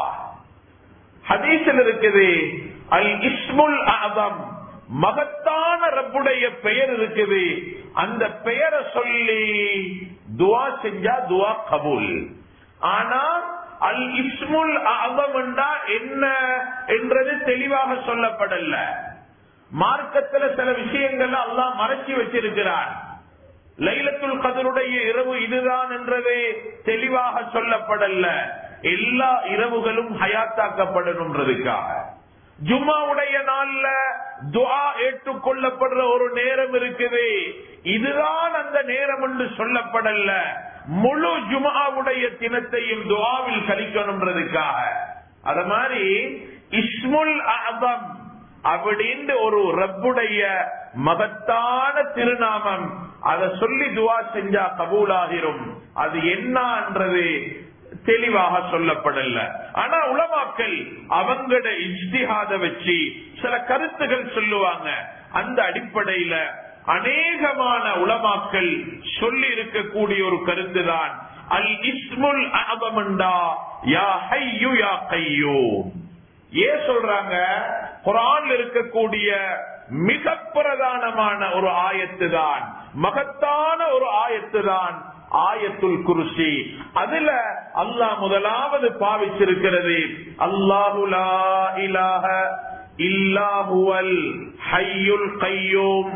ஹதீஸில் இருக்குது, அல் இஸ்முல் அஅதம், மகத்தான ரப்புடைய பெயர் இருக்குது. அந்த பெயரை சொல்லி துஆ செஞ்சா துஆ கபூல். ஆனா அல் இஸ்முல் அஅதம் என்றா என்ன என்றது தெளிவாக சொல்லப்படல. மார்க்கத்தில் சில விஷயங்கள் அல்லாஹ் மறைச்சி வச்சிருக்கிறான். லைலத்துல் கத்ருடைய இரவு இதுதான் என்றது தெளிவாக சொல்லப்படல. எல்லா இரவுகளும் ஹயாத்தாக்கப்படணும்ன்றதுக்காக ஜும்மாவுடைய நாள்ல துஆ ஏற்றுக்கொள்ளப்படுற ஒரு நேரம் இருக்குது. இதுதான் அந்த நேரம் என்று சொல்லப்படல. முழு ஜும்ஆவுடைய தினத்தையும் துஆவில் கழிக்கணும்ன்றதுக்காக. அத மாதிரி இஸ்முல் அஅதம் அப்படின்னு ஒரு ரப்புடைய மகத்தான திருநாமம், அதை சொல்லி துஆ செஞ்சா கபூலாகிரும். அது என்னன்றது தெளிவாக சொல்லப்படல. ஆனா உலமாக்கள் அவங்களோட இஜ்திஹாத வச்சு சில கருத்துகள் சொல்லுவாங்க. அந்த அடிப்படையில அநேகமான உலமாக்கள் சொல்லி இருக்கக்கூடிய ஒரு கருத்து தான் அல் இஸ்முல் அஅதம்ண்டா யா ஹய்யு யா கய்யூம். ஏன் சொல்றாங்க? குர்ஆன்ல இருக்கக்கூடிய மிக பிரதானமான ஒரு ஆயத்து தான், மகத்தான ஒரு ஆயத்து தான் ஆயத்துல் குர்சி. அதுல அல்லாஹ் முதலாவது பாவிச்சிருக்கிறது அல்லாஹு லா இலாஹ இல்லா ஹுவல் ஹய்யுல் கய்யூம்.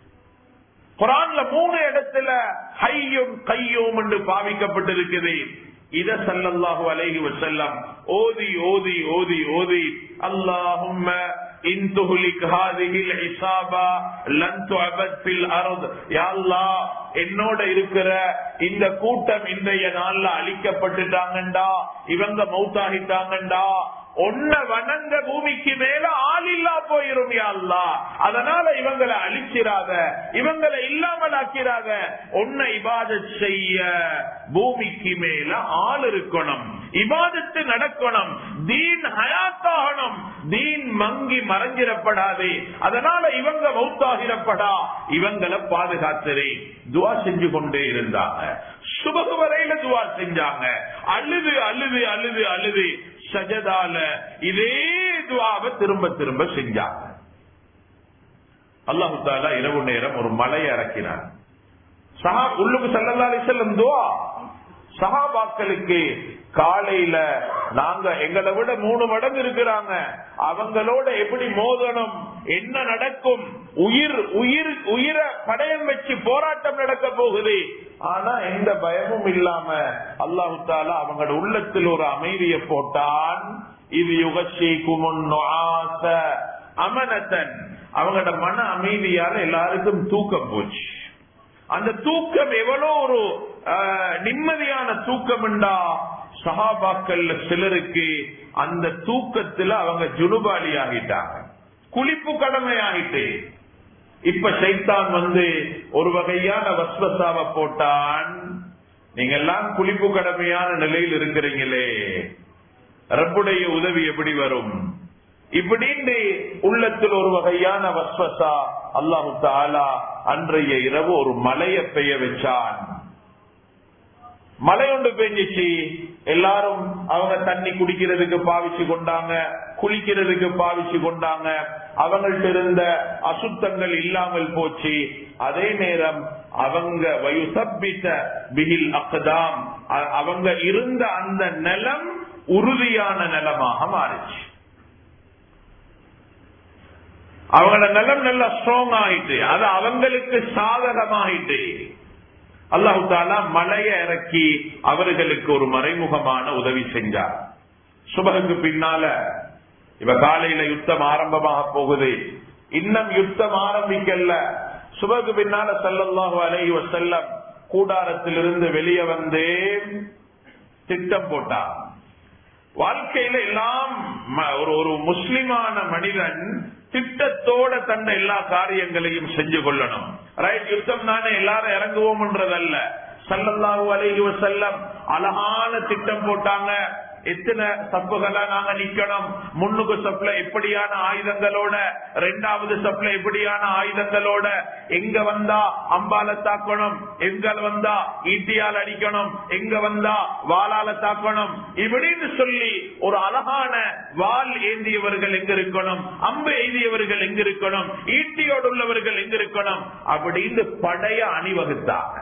குர்ஆன்ல மூணு இடத்துல ஹய்யும் கய்யூம் என்று பாவிக்கப்பட்டிருக்கிறது. இத ஸல்லல்லாஹு அலைஹி வஸல்லம் ஓதி ஓதி ஓதி ஓதி அல்லாஹும்ம இன் துஹ்லிக் ஹாதிஹில் இஸாபா லன் துஅபத் ஃபில் அர்த், யா அல்லாஹ் என்னோட இருக்கிற இந்த கூட்டம் இன்றைய நாள்ல அழிக்கப்பட்டுட்டாங்கண்டா, இவங்க மௌத்தாகிட்டாங்கண்டா, ஒன்ன வணங்க பூமிக்கு மேல ஆள் இல்லா போயிரும் யா அல்லாஹ். அதனால இவங்களை அழிச்சிராத, இவங்களை இல்லாமல் ஆக்கிறாத. ஒன்ன இபாதத் செய்ய பூமிக்கு மேல ஆள் இருக்கணும், இபாதத்து நடக்கணும், தீன் ஹயாத்தாகணும், தீன் மங்கி மறைஞ்சிடப்படாது. அதனால இவங்க மௌத்தாகிடப்படா, இவங்களை பாதுகாத்துறே. துவா செஞ்சு கொண்டே இருந்தாங்க. சுபகு வரையில துவா செஞ்சாங்க. அழுது அழுது அழுது அழுது சஜதால இதே துவாவை திரும்ப திரும்ப செஞ்சாங்க. அல்லாஹு தஆலா இரவு நேரம் ஒரு மலை இறக்கினார். சஹா உள்ளுக்கு ஸல்லல்லாஹு அலைஹி வஸல்லம் துவா சஹாபாக்களுக்கு காலையில நாங்க எங்களை விட மூணு மடங்கு இருக்கிறாங்க, அவங்களோட எப்படி மோதணும், என்ன நடக்கும், உயிர் உயிர் உயிரை படயம் வச்சு போராட்டம் நடக்க போகுது. ஆனா எந்த பயமும் இல்லாம அல்லாஹு தஆலா அவங்களோட உள்ளத்தில் ஒரு அமைதியை போட்டான். இது யுகஷீக்கும் அமனத்தன், அவங்களோட மன அமைதியால எல்லாருக்கும் தூக்கம் போச்சு. அந்த தூக்கம் எவ்வளவு ஒரு நிம்மதியான தூக்கம் என்றா, சஹாபாக்கள் சிலருக்கு அந்த தூக்கத்துல அவங்க ஜுனுபாலி ஆகிட்டாங்க, குளிப்பு கடமை ஆகிட்டு. இப்ப ஷைத்தான் வந்து ஒரு வகையான வஸ்வசாவை போட்டான். நீங்க எல்லாம் குளிப்பு கடமையான நிலையில் இருக்கிறீங்களே, ரப்புடைய உதவி எப்படி வரும் இப்படின்னு உள்ளத்தில் ஒரு வகையான வஸ்வசா. அல்லாஹு தஆலா அன்றைய இரவு ஒரு மலையை பெய்ய வச்சான். மழை ஒன்று பெஞ்சிச்சு. எல்லாரும் அவங்க தண்ணி குடிக்கிறதுக்கு பாவிச்சு கொண்டாங்க, குளிக்கிறதுக்கு பாவிச்சு கொண்டாங்க. அவங்கள்ட்ட இருந்த அசுத்தங்கள் இல்லாமல் போச்சு. அதே நேரம் அவங்க வயுசப்பித்த பிகில் அக்தாம், அவங்க இருந்த அந்த நிலம் உறுதியான நிலமாக மாறிச்சு. அவங்களோட நிலம் நல்லா ஸ்ட்ராங் ஆயிட்டு, அது அவங்களுக்கு சாதகமாயிட்டு. அல்லாஹு தஆலா மலையை இறக்கி அவர்களுக்கு ஒரு மறைமுகமான உதவி செஞ்சார். சுபகுக்கு பின்னால இப்ப காலையில யுத்தம் ஆரம்பமாக போகுது. இன்னும் யுத்தம் ஆரம்பிக்கல. சுபகுக்கு பின்னால ஸல்லல்லாஹு அலைஹி வஸல்லம் கூடாரத்திலிருந்து வெளியே வந்து திட்டம் போட்டார். வாழ்க்கையில எல்லாம் ஒரு ஒரு முஸ்லிமான மனிதன் திட்டத்தோட தன்னை எல்லா காரியங்களையும் செஞ்சு கொள்ளணும். ரைட், யுத்தம் தானே எல்லாரும் இறங்குவோம்ன்றதல்ல. ஸல்லல்லாஹு அலைஹி வஸல்லம் அழகான திட்டம் போட்டாங்க. எத்தனை சப்புகளா நாங்க நிக்கணும், முன்னுக்கு சப்ல எப்படியான ஆயுதங்களோட, ரெண்டாவது சப்ல எப்படியான ஆயுதங்களோட, எங்க வந்தா அம்பால தாக்கணும், எங்க வந்தா ஈட்டியால் அடிக்கணும், எங்க வந்தா வாளால தாக்கணும், இப்படின்னு சொல்லி ஒரு அழகான வாள் ஏந்தியவர்கள் எங்க இருக்கணும், அம்பு எய்தியவர்கள் எங்க இருக்கணும், ஈட்டியோடு உள்ளவர்கள் எங்க இருக்கணும் அப்படின்னு படைய அணிவகுத்தாங்க.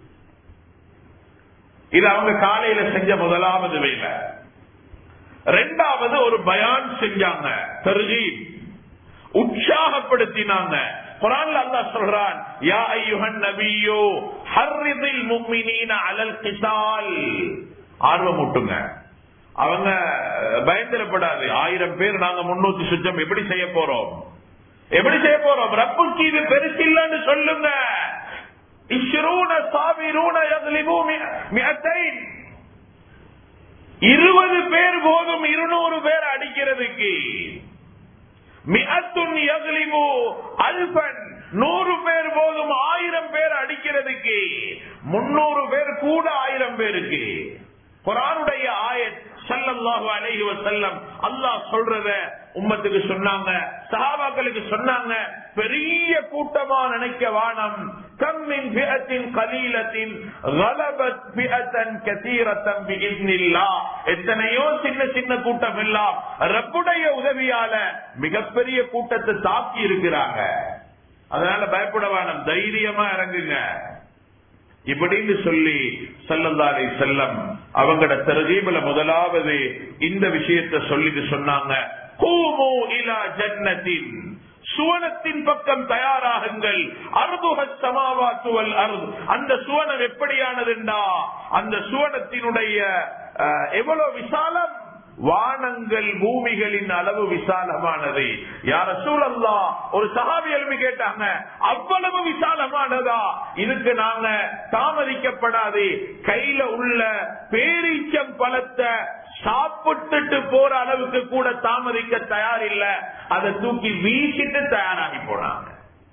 இது அவங்க காலையில செஞ்ச முதலாவது வேலை. ரெண்டாவது ஒரு பயான் செஞ்சாங்க, தர்கீப், உற்சாகப்படுத்தினாங்க. குர்ஆன்ல அல்லாஹ் சொல்றான், யா அய்யுஹன் நபியோ ஹர்ரிதில் முஃமினீன அலல் கிஸால். ஆர்வம் ஊட்டுங்க. அவங்க பயந்திரப்படாது. ஆயிரம் பேர் நாங்க முன்னூத்தி சுற்றம் எப்படி செய்ய போறோம், எப்படி செய்ய போறோம், ரப்புக்கு இது பெருசு இல்லைன்னு சொல்லுங்க. இஷ்ரூன சாபிரூன யக்லிபு மிஅத்தைன். இருபது பேர் போதும் இருநூறு பேர் அடிக்கிறதுக்கு. மிஅத்துன் யக்லிபு அல்ஃபன். நூறு பேர் போதும் ஆயிரம் பேர் அடிக்கிறதுக்கு. முன்னூறு பேர் கூட ஆயிரம் பேருக்கு. குர்ஆனுடைய ஆயத் ஸல்லல்லாஹு அலைஹி வஸல்லம் அல்லாஹ் சொல்றத உம்மத்துக்கு சொன்னாங்க, சஹாபாக்களுக்கு சொன்னாங்க. பெரிய கூட்டமா நினைக்க வானம். கம் மின் ஃபிஅத்தின் கலீலத்தின் கலபத் ஃபிஅத்தன் கஸீரத்தன் பிஇذنில்லாஹ். எத்தனையோ சின்ன சின்ன கூட்டம் எல்லாம் ரப்புடைய உதவியால மிகப்பெரிய கூட்டத்தை தாக்கி இருக்கிறாங்க. அதனால பயப்பட வானம், தைரியமா இறங்குங்க இப்படின்னு சொல்லி ஸல்லல்லாஹு அலைஹி வஸல்லம் அவங்களோட தர்கீப்ல முதலாவது இந்த விஷயத்தை சொல்லிட்டு சொன்னாங்க, கூமு இலா ஜன்னத்தின். சுவனத்தின் பக்கம் தயாராகுங்கள். அர்துஹஸ் ஸமாவாத்து வல் அர்த். அந்த சுவனம் எப்படியானதுண்டா, அந்த சுவனத்தினுடைய எவ்வளவு விசாலம், வானங்கள் பூமிகளின் அளவு விசாலமானது. யா ரசூலல்லாஹ், ஒரு சஹாபி எழுப்பி கேட்டாங்க, அவ்வளவு விசாலமானதா? இதுக்கு நாங்க தாமதிக்கப்படாது. கையில உள்ள பேரீச்சம் பழத்தை சாப்பிட்டுட்டு போற அளவுக்கு கூட தாமதிக்க தயார் இல்ல. அதை தூக்கி வீசிட்டு தயாராகி போனாங்க.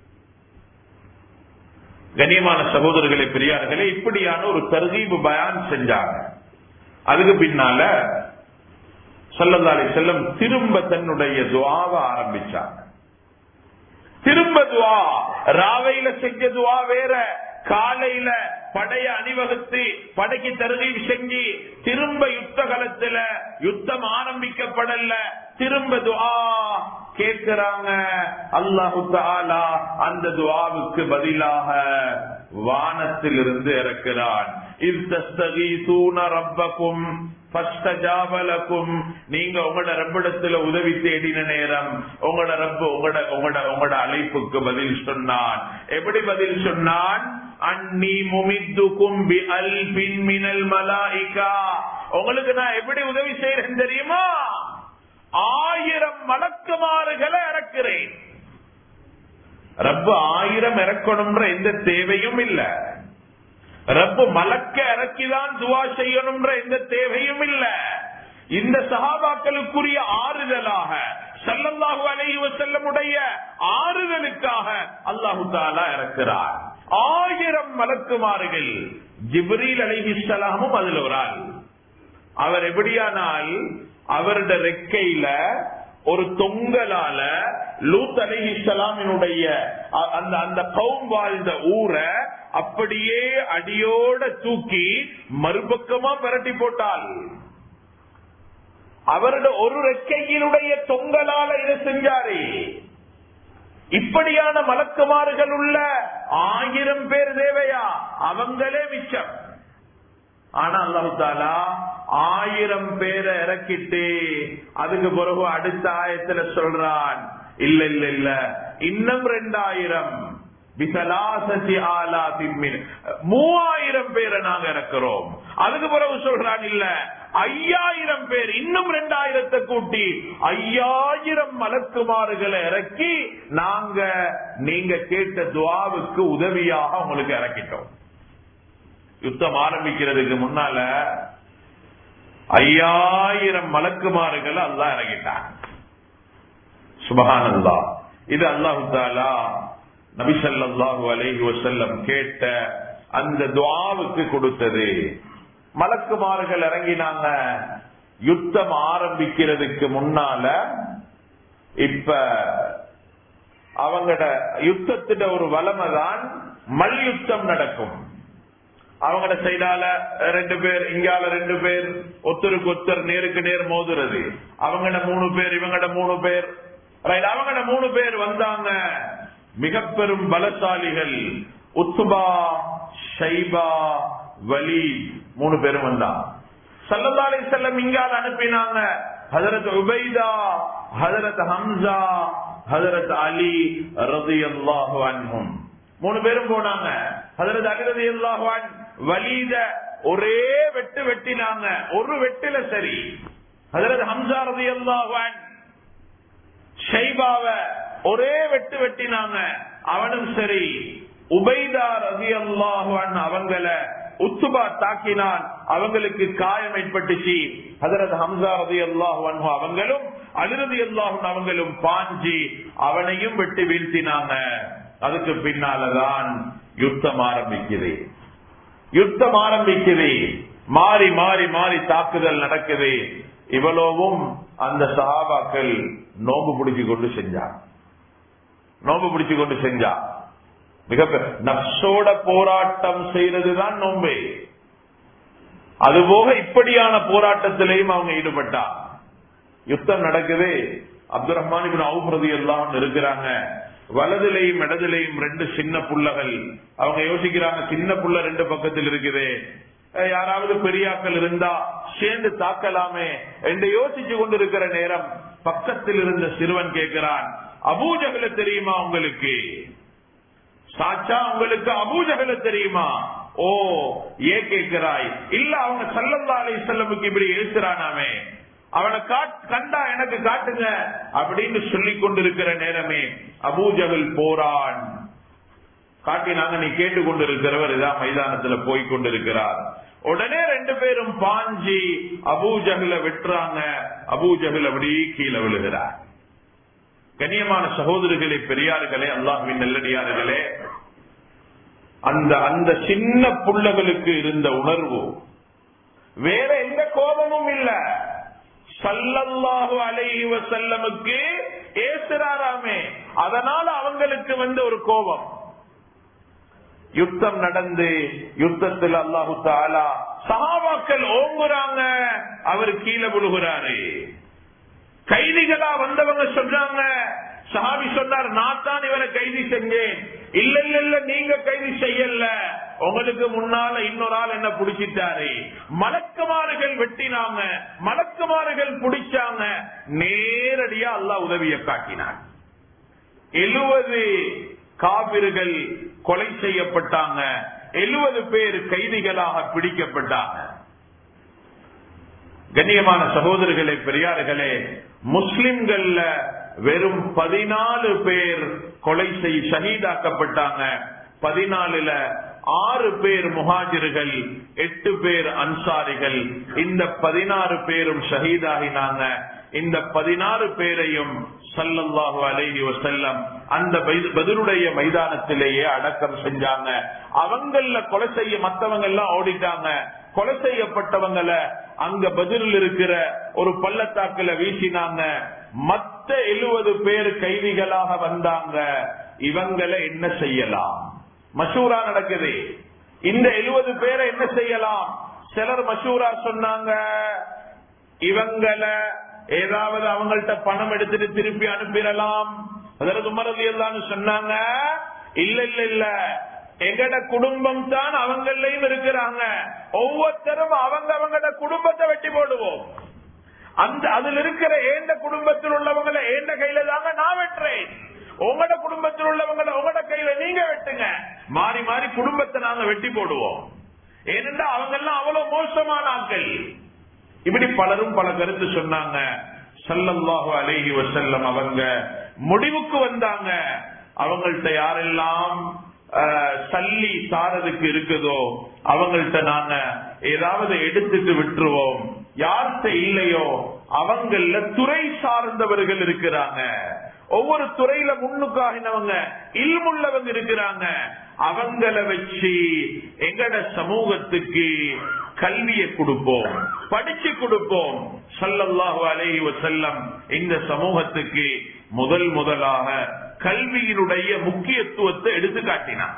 கண்ணியமான சகோதரர்களே, பெரியார்களே, இப்படியான ஒரு தர்கீப் பயான் செஞ்சாங்க. அதுக்கு பின்னால ஸல்லல்லாஹு அலைஹி வஸல்லம் திரும்ப தன்னுடைய துஆவை ஆரம்பிச்சாங்க. திரும்ப துஆ. ராவையில செஞ்ச துஆ வேற, காலையில படைய அணிவகுத்து படைக்கு தர்கீப் செஞ்சு திரும்ப யுத்த காலத்துல யுத்தம் ஆரம்பிக்கப்படல, திரும்ப துஆ கேட்கிறாங்க. அல்லாஹு தஆலா அந்த துஆவுக்கு பதிலாக வானத்தில் இருந்து இறக்கிறான். இஸ் தஸ்தகீஸூன ரப்பக்கும் ஃபஸ்தஜாப லக்கும். நீங்க உங்களோட ரப்பிடத்துல உதவி தேடின நேரம் உங்களோட ரப்பு உங்களோட உங்களோட உங்களோட அழைப்புக்கு பதில் சொன்னான். எப்படி பதில் சொன்னான்? அன்னி முமித்துக்கும் பி அல்பின் மினல் மலாயிகா. உங்களுக்கு நான் எப்படி உதவி செய்யறேன் தெரியுமா? ஆயிரம் மலக்குமாறுகளை இறக்கிறேன். ரப்பு ஆயிரம் இறக்கணும்ன்ற எந்த தேவையும் இல்ல. ரப்பு மலக்க இறக்கிதான் துவா செய்யணும்ன்ற எந்த தேவையும் இல்ல. இந்த சஹாபாக்களுக்குரிய ஆறுதலாக ஸல்லல்லாஹு அலைஹி வஸல்லமுடைய ஆறுதலுக்காக அல்லாஹு தஆலா இறக்கிறார். ஆயிரம் மலக்குமார்கள், ஜிப்ரீல் அலைஹிஸ்ஸலாமும் அதில் ஒரு ஆள். அவர் எப்படியானால் அவருடைய ரெக்கையில ஒரு தொங்கலால லூத் அலைஹிஸ்ஸலாமினுடைய அந்த அந்த கௌம் வாழ்ந்த ஊரை அப்படியே அடியோட தூக்கி மறுபக்கமா விரட்டி போட்டால், அவருடைய ஒரு ரெக்கையினுடைய தொங்கலால இதை செஞ்சாரு. இப்படியான மலக்குமார்கள் உள்ள ஆயிரம் பேர் தேவையா? அவங்களே மிச்சம். ஆனா அல்லாஹ் தஆலா ஆயிரம் பேரை இறக்கிட்டு அதுக்கு பிறகு அடுத்த ஆயத்துல சொல்றான், இல்ல இல்ல இல்ல இன்னும் ரெண்டாயிரம் மூவாயிரம் பேரை நாங்க இறக்கிறோம். அதுக்கு பிறகு சொல்றான், இல்ல ஐயாயிரம் பேர், இன்னும் ரெண்டாயிரத்தை கூட்டி ஐயாயிரம் மலக்குமார்களை இறக்கி நாங்க நீங்க கேட்ட துஆவுக்கு உதவியாக உங்களுக்கு இறக்கிட்டோம். யுத்தம் ஆரம்பிக்கிறதுக்கு முன்னால ஐயாயிரம் மலக்குமார்கள் அல்லாஹ் இறங்கிட்டான். சுப்ஹானல்லாஹ். இது அல்லாஹ் தஆலா நபி ஸல்லல்லாஹு அலைஹி வஸல்லம் கேட்ட அந்த துஆவுக்கு கொடுத்தது. மலக்குமார்கள் இறங்கினாங்க. யுத்தம் ஆரம்பிக்கிறதுக்கு முன்னால இப்ப அவங்கட யுத்தத்திட ஒரு வளமை தான் மல்யுத்தம் நடக்கும். அவங்கட சைடால ரெண்டு பேர், இங்கால ரெண்டு பேர், ஒத்தருக்கு ஒத்தர் நேருக்கு நேர் மோதுறது. அவங்கட மூணு பேர், இவங்கட மூணு பேர், அவங்கட மூணு பேர் வந்தாங்க. மிக பெரும் பலசாலிகள் உத்பா, ஷைபா, வலீத் மூணு பேரும் வந்தாங்க. ஸல்லல்லாஹு அலைஹி வஸல்லம் இங்கால அனுப்பினாங்க ஹஜ்ரத் உபைதா, ஹஜ்ரத் ஹம்சா, ஹஜ்ரத் அலி ரலியல்லாஹு அன்ஹும். மூணு பேரும் போனாங்க. ஹஜ்ரத் அலி ரலியல்லாஹு அன்ஹு வலீத ஒரே வெட்டு வெட்டினாங்க. ஒரு வெட்டில சரி. ஹஜ்ரத் ஹம்சா ரலியல்லாஹு அன்ஹு ஷைபாவை ஒரே வெட்டு வெட்டினாங்க. அவனும் சரி. உபைதா ரலியல்லாஹு அன்ஹு அவங்கள உத்பா தாக்கினான். அவங்களுக்கு காயம் ஏற்பட்டுச்சு. ஹஜ்ரத் ஹம்சா ரலியல்லாஹு அன்ஹு அவங்களும் அலி ரலியல்லாஹு அன்ஹு அவங்களும் பாஞ்சி அவனையும் வெட்டி வீழ்த்தினாங்க. அதுக்கு பின்னாலதான் யுத்தம் ஆரம்பிக்குது. யுத்தம் ஆரம்பிக்குது. மாறி மாறி மாறி தாக்குதல் நடக்குது. இவ்வளவும் அந்த சஹாபாக்கள் நோம்பு பிடிச்சு கொண்டு செஞ்சாங்க. நோம்பு பிடிச்சு கொண்டு செஞ்சா மிக நப்சோட போராட்டம் செய்யறதுதான் நோம்பு. அதுபோக இப்படியான போராட்டத்திலையும் அவங்க ஈடுபட்டா. யுத்தம் நடக்குது. அப்துல் ரஹ்மான் இப்னு அவுஃப் ரலியல்லாஹு அன்ஹு இருக்கிறாங்க. வலதிலையும் இடதிலையும் ரெண்டு சின்ன புள்ளகள். அவங்க யோசிக்கிறாங்க, சின்ன புள்ள ரெண்டு பக்கத்தில் இருக்குது, யாராவது பெரியாக்கள் இருந்தா சேர்ந்து தாக்கலாமே என்று யோசிச்சு கொண்டிருக்கிற நேரம் பக்கத்தில் இருந்த சிறுவன் கேட்கிறான், அபூஜஹல தெரியுமா உங்களுக்கு? சாச்சா உங்களுக்கு அபூஜஹல தெரியுமா? ஓ ஏன் கேட்கிறாய்? இல்ல அவங்க ஸல்லல்லாஹு அலைஹி வஸல்லமுக்கு இப்படி எழுத்துறானாமே, அவனை கண்டா எனக்கு காட்டுங்க அப்படின்னு சொல்லிக் கொண்டிருக்கிற நேரமே அபூஜஹல் போரான். காட்டினாங்க. நீ கேட்டுக்கொண்டிருக்கிறவர் இதான் மைதானத்துல போய்கொண்டிருக்கிறார். உடனே ரெண்டு பேரும் பாஞ்சி அபூஜஹல வெட்டுறாங்க. அபூஜஹல் அப்படி கீழே விழுகிறார். கண்ணியமான சகோதரர்களே, பெரியார்களே, அல்லாஹ்வின் நல்லடியார்களே, அந்த அந்த சின்ன புள்ளகளுக்கு இருந்த உணர்வு வேற எந்த கோபமும் இல்ல. ஸல்லல்லாஹு அலைஹி வஸல்லமுக்கு ஏசுறாராமே, அதனால அவங்களுக்கு வந்து ஒரு கோபம். யுத்தம் நடந்து யுத்தத்தில் அல்லாஹு தஆலா சஹாபாக்கள் ஓங்குறாங்க, அவர் கீழே விழுகிறாரு. கைதிகளா வந்தவங்க சொல்றாங்க, சஹாபி சொன்னார், நான் தான் இவரை கைதி செஞ்சேன். இல்ல இல்ல இல்ல நீங்க கைதி செய்யல, உங்களுக்கு முன்னால இன்னொரு ஆள் என்ன பிடிச்சிட்டாரு. மலக்குமார்கள் வெட்டினாங்க, மலக்குமார்கள் பிடிச்சாங்க. நேரடியா அல்லாஹ் உதவியை காட்டினார். எழுபது காபிர்கள் கொலை செய்யப்பட்டாங்க. எழுபது பேர் கைதிகளாக பிடிக்கப்பட்டாங்க. கண்ணியமான சகோதரர்களே, பெரியார்களே, முஸ்லிம்கள்ல வெறும் பதினாலு பேர் கொலை செய் ஷஹீதாக்கப்பட்டாங்க. பதினாலுல ஆறு பேர் முஹாஜிர்கள், எட்டு பேர் அன்சாரிகள். இந்த பதினாறு பேரும் ஷஹீதாகினாங்க. இந்த பதினாறு பேரையும் ஸல்லல்லாஹு அலைஹி வஸல்லம் அந்த பத்ருடைய மைதானத்திலேயே அடக்கம் செஞ்சாங்க. அவங்கள கொலை செய்ய மத்தவங்க எல்லாம் ஓடிட்டாங்க. கொலை செய்யப்பட்டவங்களை அங்க பத்ரில் இருக்கிற ஒரு பள்ளத்தாக்குல வீசினாங்க. மத்த எழுபது பேர் கைதிகளாக வந்தாங்க. இவங்களை என்ன செய்யலாம்? மஷூரா நடக்குது. இந்த எழுபது பேரை என்ன செய்யலாம்? சிலர் மஷூரா சொன்னாங்க, இவங்களை ஏதாவது அவங்கள்ட்ட பணம் எடுத்துட்டு திருப்பி அனுப்பிடலாம். அதற்கு உமர் ரலியல்லாஹு அன்ஹு சொன்னாங்க, இல்ல இல்ல இல்ல, எங்கட குடும்பம் தான் அவங்களையும் இருக்கிறாங்க, ஒவ்வொருத்தரும் அவங்க அவங்களோட குடும்பத்தை வெட்டி போடுவோம். அந்த அதில் இருக்கிற ஏண்ட குடும்பத்தில் உள்ளவங்களை ஏண்ட கையில தாங்க நான் வெட்டுறேன், உங்களோட குடும்பத்தில் உள்ளவங்களை உங்களோட கையில நீங்க வெட்டுங்க, மாறி மாறி குடும்பத்தை நாங்க வெட்டி போடுவோம். ஏனென்றா அவங்க எல்லாம் அவ்வளவு மோசமான ஆட்கள். இப்படி பலரும் பல கருத்து சொன்னாங்க. ஸல்லல்லாஹு அலைஹி வஸல்லம் அவங்க முடிவுக்கு வந்தாங்க, அவங்கள்ட்ட யாரெல்லாம் சல்லி சாரதுக்கு இருக்குதோ அவங்கள்ட்ட நாங்க ஏதாவது எடுத்துட்டு விட்டுருவோம். யார்கிட்ட இல்லையோ அவங்கள துறை சார்ந்தவர்கள் இருக்கிறாங்க, ஒவ்வொரு துறையில முன்னுக்காகினவங்க இல்முள்ளவங்க இருக்கிறாங்க, அவங்கள வச்சு எங்கட சமூகத்துக்கு கல்வியை கொடுப்போம், படிச்சு கொடுப்போம். ஸல்லல்லாஹு அலைஹி வஸல்லம் இந்த சமூகத்துக்கு முதல் முதலாக கல்வியினுடைய முக்கியத்துவத்தை எடுத்து காட்டினார்.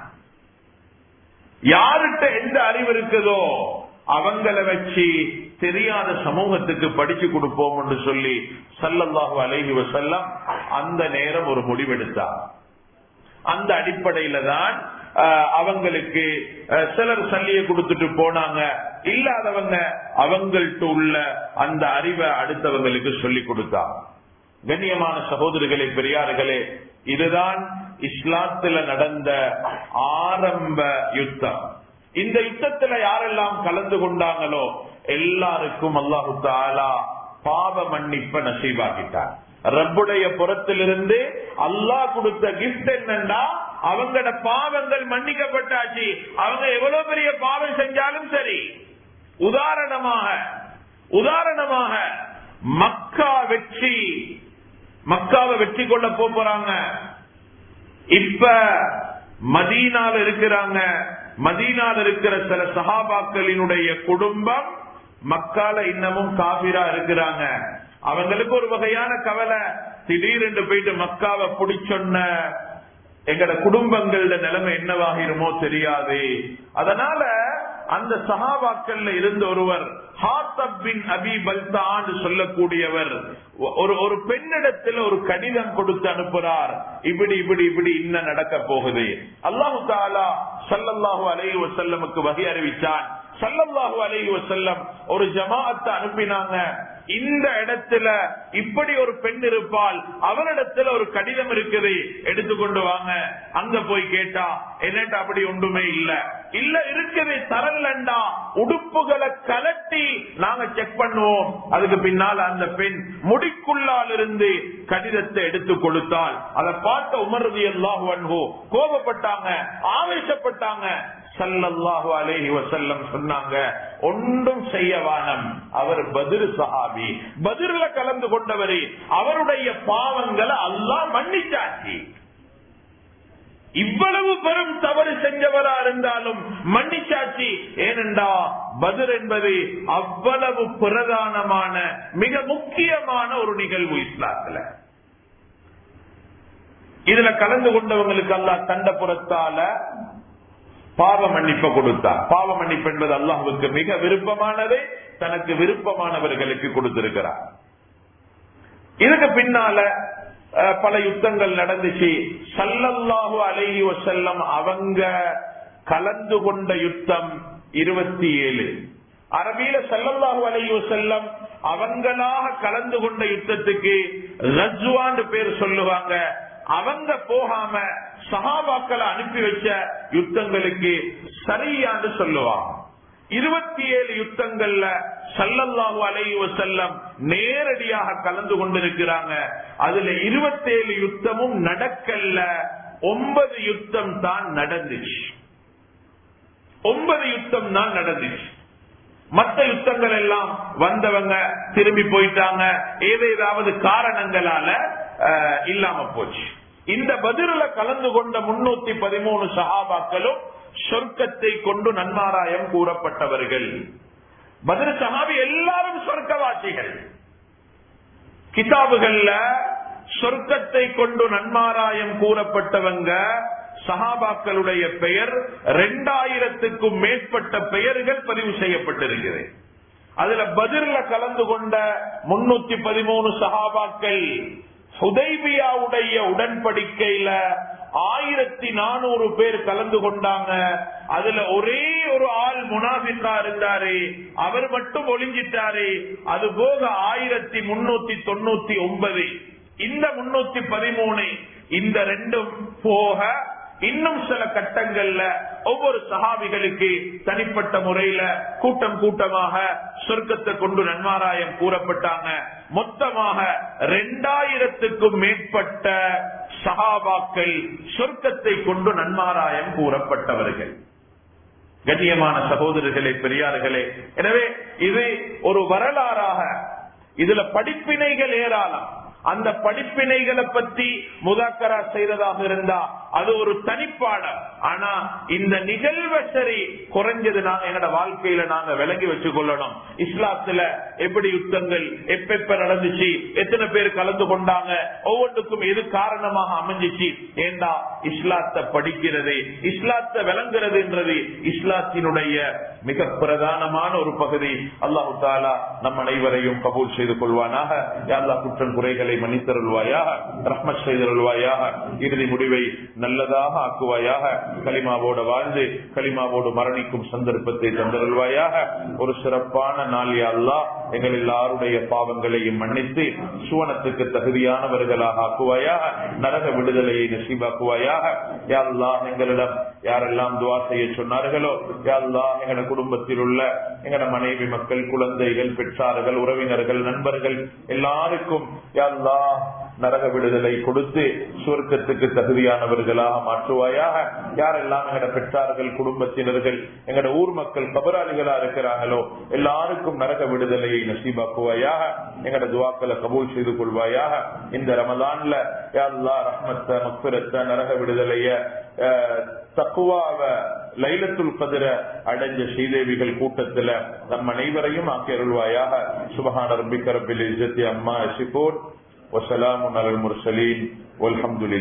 யார்கிட்ட எந்த அறிவு இருக்குதோ அவங்கள வச்சு தெரியாத சமூகத்துக்கு படிச்சு கொடுப்போம் என்று சொல்லி ஸல்லல்லாஹு அலைஹி வஸல்லம் அந்த நேரம் ஒரு முடிவெடுத்தார். அந்த அடிப்படையில தான் அவங்களுக்கு சிலர் சல்லியை கொடுத்துட்டு போனாங்க, இல்லாதவங்க அவங்கள்ட்ட உள்ள அந்த அறிவை அடுத்தவங்களுக்கு சொல்லி கொடுத்தாங்க. கண்ணியமான சகோதரர்களே, பெரியார்களே, இதுதான் இஸ்லாத்துல நடந்த ஆரம்ப யுத்தம். இந்த யுத்தத்துல யாரெல்லாம் கலந்து கொண்டாங்களோ எல்லாருக்கும் அல்லாஹு தஆலா பாவ மன்னிப்ப நசீபாக்கிட்டார். ரப்புடைய புறத்திலிருந்து அல்லாஹ் கொடுத்த கிஃப்ட் என்னன்னா அவங்களோட பாவங்கள் மன்னிக்கப்பட்டாச்சு. அவங்க எவ்வளவு பெரிய பாவம் செஞ்சாலும் சரி. உதாரணமாக உதாரணமாக மக்கா வெற்றி மக்காவை வெற்றி கொள்ள போறாங்க. இப்ப மதீனால இருக்கிறாங்க. மதீனால இருக்கிற சில சஹாபாக்களினுடைய குடும்பம் மக்கால இன்னமும் காபிரா இருக்கிறாங்க. அவங்களுக்கு ஒரு வகையான கவலை, திடீரென்று போயிட்டு மக்காவை பிடிச்சொன்ன எங்கட குடும்பங்களோட நிலைமை என்னவாகிருமோ தெரியாது. அதனால அந்த சஹாபாக்கள்ல இருந்த ஒருவர் ஹாத்தப் பின் அபி பல்தான் சொல்லக்கூடியவர் ஒரு ஒரு பெண்ணிடத்தில் ஒரு கடிதம் கொடுத்து அனுப்புறார். இப்படி இப்படி இப்படி இன்னும் நடக்க போகுது. அல்லாஹு தஆலா ஸல்லல்லாஹு அலைஹி வஸல்லமுக்கு வஹி அறிவிச்சான். ஸல்லல்லாஹு அலைஹி வஸல்லம் ஒரு ஜமாஅத்தை அனுப்பினாங்க. இந்த இடத்துல இப்படி ஒரு பெண் இருப்பால், அவரிடத்துல ஒரு கடிதம் இருக்குது, எடுத்துக்கொண்டு வாங்க. அங்க போய் கேட்டா என்னட்டா அப்படி ஒன்றுமே இல்ல இல்ல இருக்குது, தரலண்டா உடுப்புகளை கலட்டி நாங்க செக் பண்ணுவோம். அதுக்கு பின்னால் அந்த பெண் முடிக்குள்ளால் இருந்து கடிதத்தை எடுத்து கொடுத்தால் அதை பார்த்த உமர் ரலியல்லாஹு அன்ஹு கோபப்பட்டாங்க, ஆவேசப்பட்டாங்க. ஸல்லல்லாஹு அலைஹி வஸல்லம் சொன்னாங்க, ஒன்றும் செய்யவானம், அவர் பத்ர் சஹாபி, பத்ர்ல கலந்து கொண்டவரே, அவருடைய பாவங்களை அல்லாஹ் மன்னிச்சாச்சு. இவ்வளவு பெரும் தவறு செஞ்சவரா இருந்தாலும் மன்னிச்சாச்சு. ஏனென்றா பத்ர் என்பது அவ்வளவு பிரதானமான மிக முக்கியமான ஒரு நிகழ்வு இஸ்லாத்துல. இதுல கலந்து கொண்டவங்களுக்கு அல்லாஹ் தண்டப்புறத்தால பாவ மன்னிப்பை கொடுத்தார். பாவ மன்னிப்பு என்பது அல்லாஹ்வுக்கு மிக விருப்பமானதை தனக்கு விருப்பமானவர்களுக்கு கொடுத்திருக்கிறார். இதுக்கு பின்னால பல யுத்தங்கள் நடந்துச்சு. ஸல்லல்லாஹு அலைஹி வஸல்லம் அவங்க கலந்து கொண்ட யுத்தம் இருபத்தி ஏழு. அரபியில ஸல்லல்லாஹு அலைஹி வஸல்லம் அவங்களாக கலந்து கொண்ட யுத்தத்துக்கு ரஜ்வான்னு பேர் சொல்லுவாங்க. அவங்க போகாம சஹாபாக்களை அனுப்பி வச்ச யுத்தங்களுக்கு சரியான்னு சொல்லுவாங்க. இருபத்தி ஏழு யுத்தங்கள்ல ஸல்லல்லாஹு அலைஹி வஸல்லம் நேரடியாக கலந்து கொண்டிருக்கிறாங்க. அதுல இருபத்தி ஏழு யுத்தமும் நடக்கல, ஒன்பது யுத்தம் தான் நடந்துச்சு. ஒன்பது யுத்தம் தான் நடந்துச்சு. மற்ற யுத்தங்கள் எல்லாம் வந்தவங்க திரும்பி போயிட்டாங்க, ஏதாவது காரணங்களால இல்லாம போச்சு. இந்த பதில கலந்து கொண்ட முன்னூத்தி பதிமூணு சஹாபாக்களும் சொர்க்கத்தை கொண்டு நன்மாராயம் கூறப்பட்டவர்கள். பதில் சஹாபி எல்லாரும் சொர்க்கவாசிகள். கிதாபுகள்ல சொர்க்கத்தை கொண்டு நன்மாராயம் கூறப்பட்டவங்க சஹாபாக்களுடைய பெயர் இரண்டாயிரத்துக்கும் மேற்பட்ட பெயர்கள் பதிவு செய்யப்பட்டிருக்கிறது. அதுல பதிர்ல கலந்து கொண்ட முன்னூத்தி பதிமூணு சஹாபாக்கள் ஹுதைபியாவுடைய உடன்படிக்கையில ஆயிரத்தி நானூறு பேர் கலந்து கொண்டாங்க. அதுல ஒரே ஒரு ஆள் முனாஃபிக்கா இருந்தாரு, அவர் மட்டும் ஒளிஞ்சிட்டாரு. அது போக ஆயிரத்தி முன்னூத்தி தொண்ணூத்தி ஒன்பது இந்த முன்னூத்தி பதிமூணு இந்த ரெண்டும் போக இன்னும் சில கட்டங்கள்ல ஒவ்வொரு சஹாபிகளுக்கு தனிப்பட்ட முறையில கூட்டம் கூட்டமாக சொர்க்கத்தை கொண்டு நன்மாராயம் கூறப்பட்டாங்க. மொத்தமாக இரண்டாயிரத்துக்கும் மேற்பட்ட சஹாபாக்கள் சொர்க்கத்தை கொண்டு நன்மாராயம் கூறப்பட்டவர்கள். கண்ணியமான சகோதரர்களே, பெரியார்களே, எனவே இது ஒரு வரலாறாக, இதுல படிப்பினைகள் ஏராளம். அந்த படிப்பினைகளை பத்தி முதாக்கரா செய்ததாக இருந்தா அது ஒரு தனிப்பாடம். ஆனா இந்த நிகழ்வை சரி குறைஞ்சது நாங்க எங்களோட வாழ்க்கையில நாங்க விளங்கி வச்சு கொள்ளணும். இஸ்லாத்துல எப்படி யுத்தங்கள் எப்ப நடந்துச்சு, எத்தனை பேர் கலந்து கொண்டாங்க, ஒவ்வொன்றுக்கும் எது காரணமாக அமைஞ்சிச்சு. ஏண்டா இஸ்லாத்தை படிக்கிறது, இஸ்லாத்தை விளங்குறதுன்றது இஸ்லாத்தினுடைய மிக பிரதானமான ஒரு பகுதி. அல்லாஹு தாலா நம் அனைவரையும் கபூல் செய்து கொள்வானாக. அல்லாஹ் குற்றம் குறைகளை மன்னித்தருள்வாயாக, ரஹ்மத் செய்தருள்வாயாக, இறுதி முடிவை நல்லதாக ஆக்குவாயாக. கலிமாவோடு வாழ்ந்து கலிமாவோடு மரணிக்கும் சந்தர்ப்பத்தை தந்தருள்வாயாக. ஒரு சிறப்பான நாள் யா அல்லாஹ் எங்கள் எல்லாருடைய பாவங்களையும் மன்னித்து சுவனத்துக்கு தகுதியானவர்களாக ஆக்குவாயாக. நரக விடுதலையை நசீபாக்குவாயாக. யா அல்லாஹ் எங்களிடம் யாரெல்லாம் துஆ செய்ய சொன்னார்களோ, யா அல்லாஹ் எங்களோட குடும்பத்தில் உள்ள எங்களோட மனைவி, மக்கள், குழந்தைகள், பெற்றார்கள், உறவினர்கள், நண்பர்கள் எல்லாருக்கும் யா அல்லாஹ் நரக விடுதலை கொடுத்து சுவர்க்கத்துக்கு தகுதியானவர்களாக மாற்றுவாயாக. யாரெல்லாம் எங்கட பெற்றார்கள், குடும்பத்தினர்கள், எங்கட ஊர் மக்கள் கபராளிகளா இருக்கிறார்களோ எல்லாருக்கும் நரக விடுதலையை நசீபாக்குவாயாக. எங்கட துஆக்களை கபூல் செய்து கொள்வாயாக. இந்த ரமலான்ல யா அல்லாஹ் ரஹ்மத்த, மக்ஃபிரத்த, நரக விடுதலைய, தக்வாவ, லைலத்துல் கத்ர அடைஞ்ச ஸ்ரீதேவிகள் கூட்டத்துல நம் அனைவரையும் ஆக்கி அருள்வாயாக. சுப்ஹான ரப்பிக ரப்பில் இஸ்ஸத்தி அம்மா யசிஃபூன் வ ஸலாமுன் அலல் முர்ஸலீன் வல்ஹம்துலில்லாஹ்.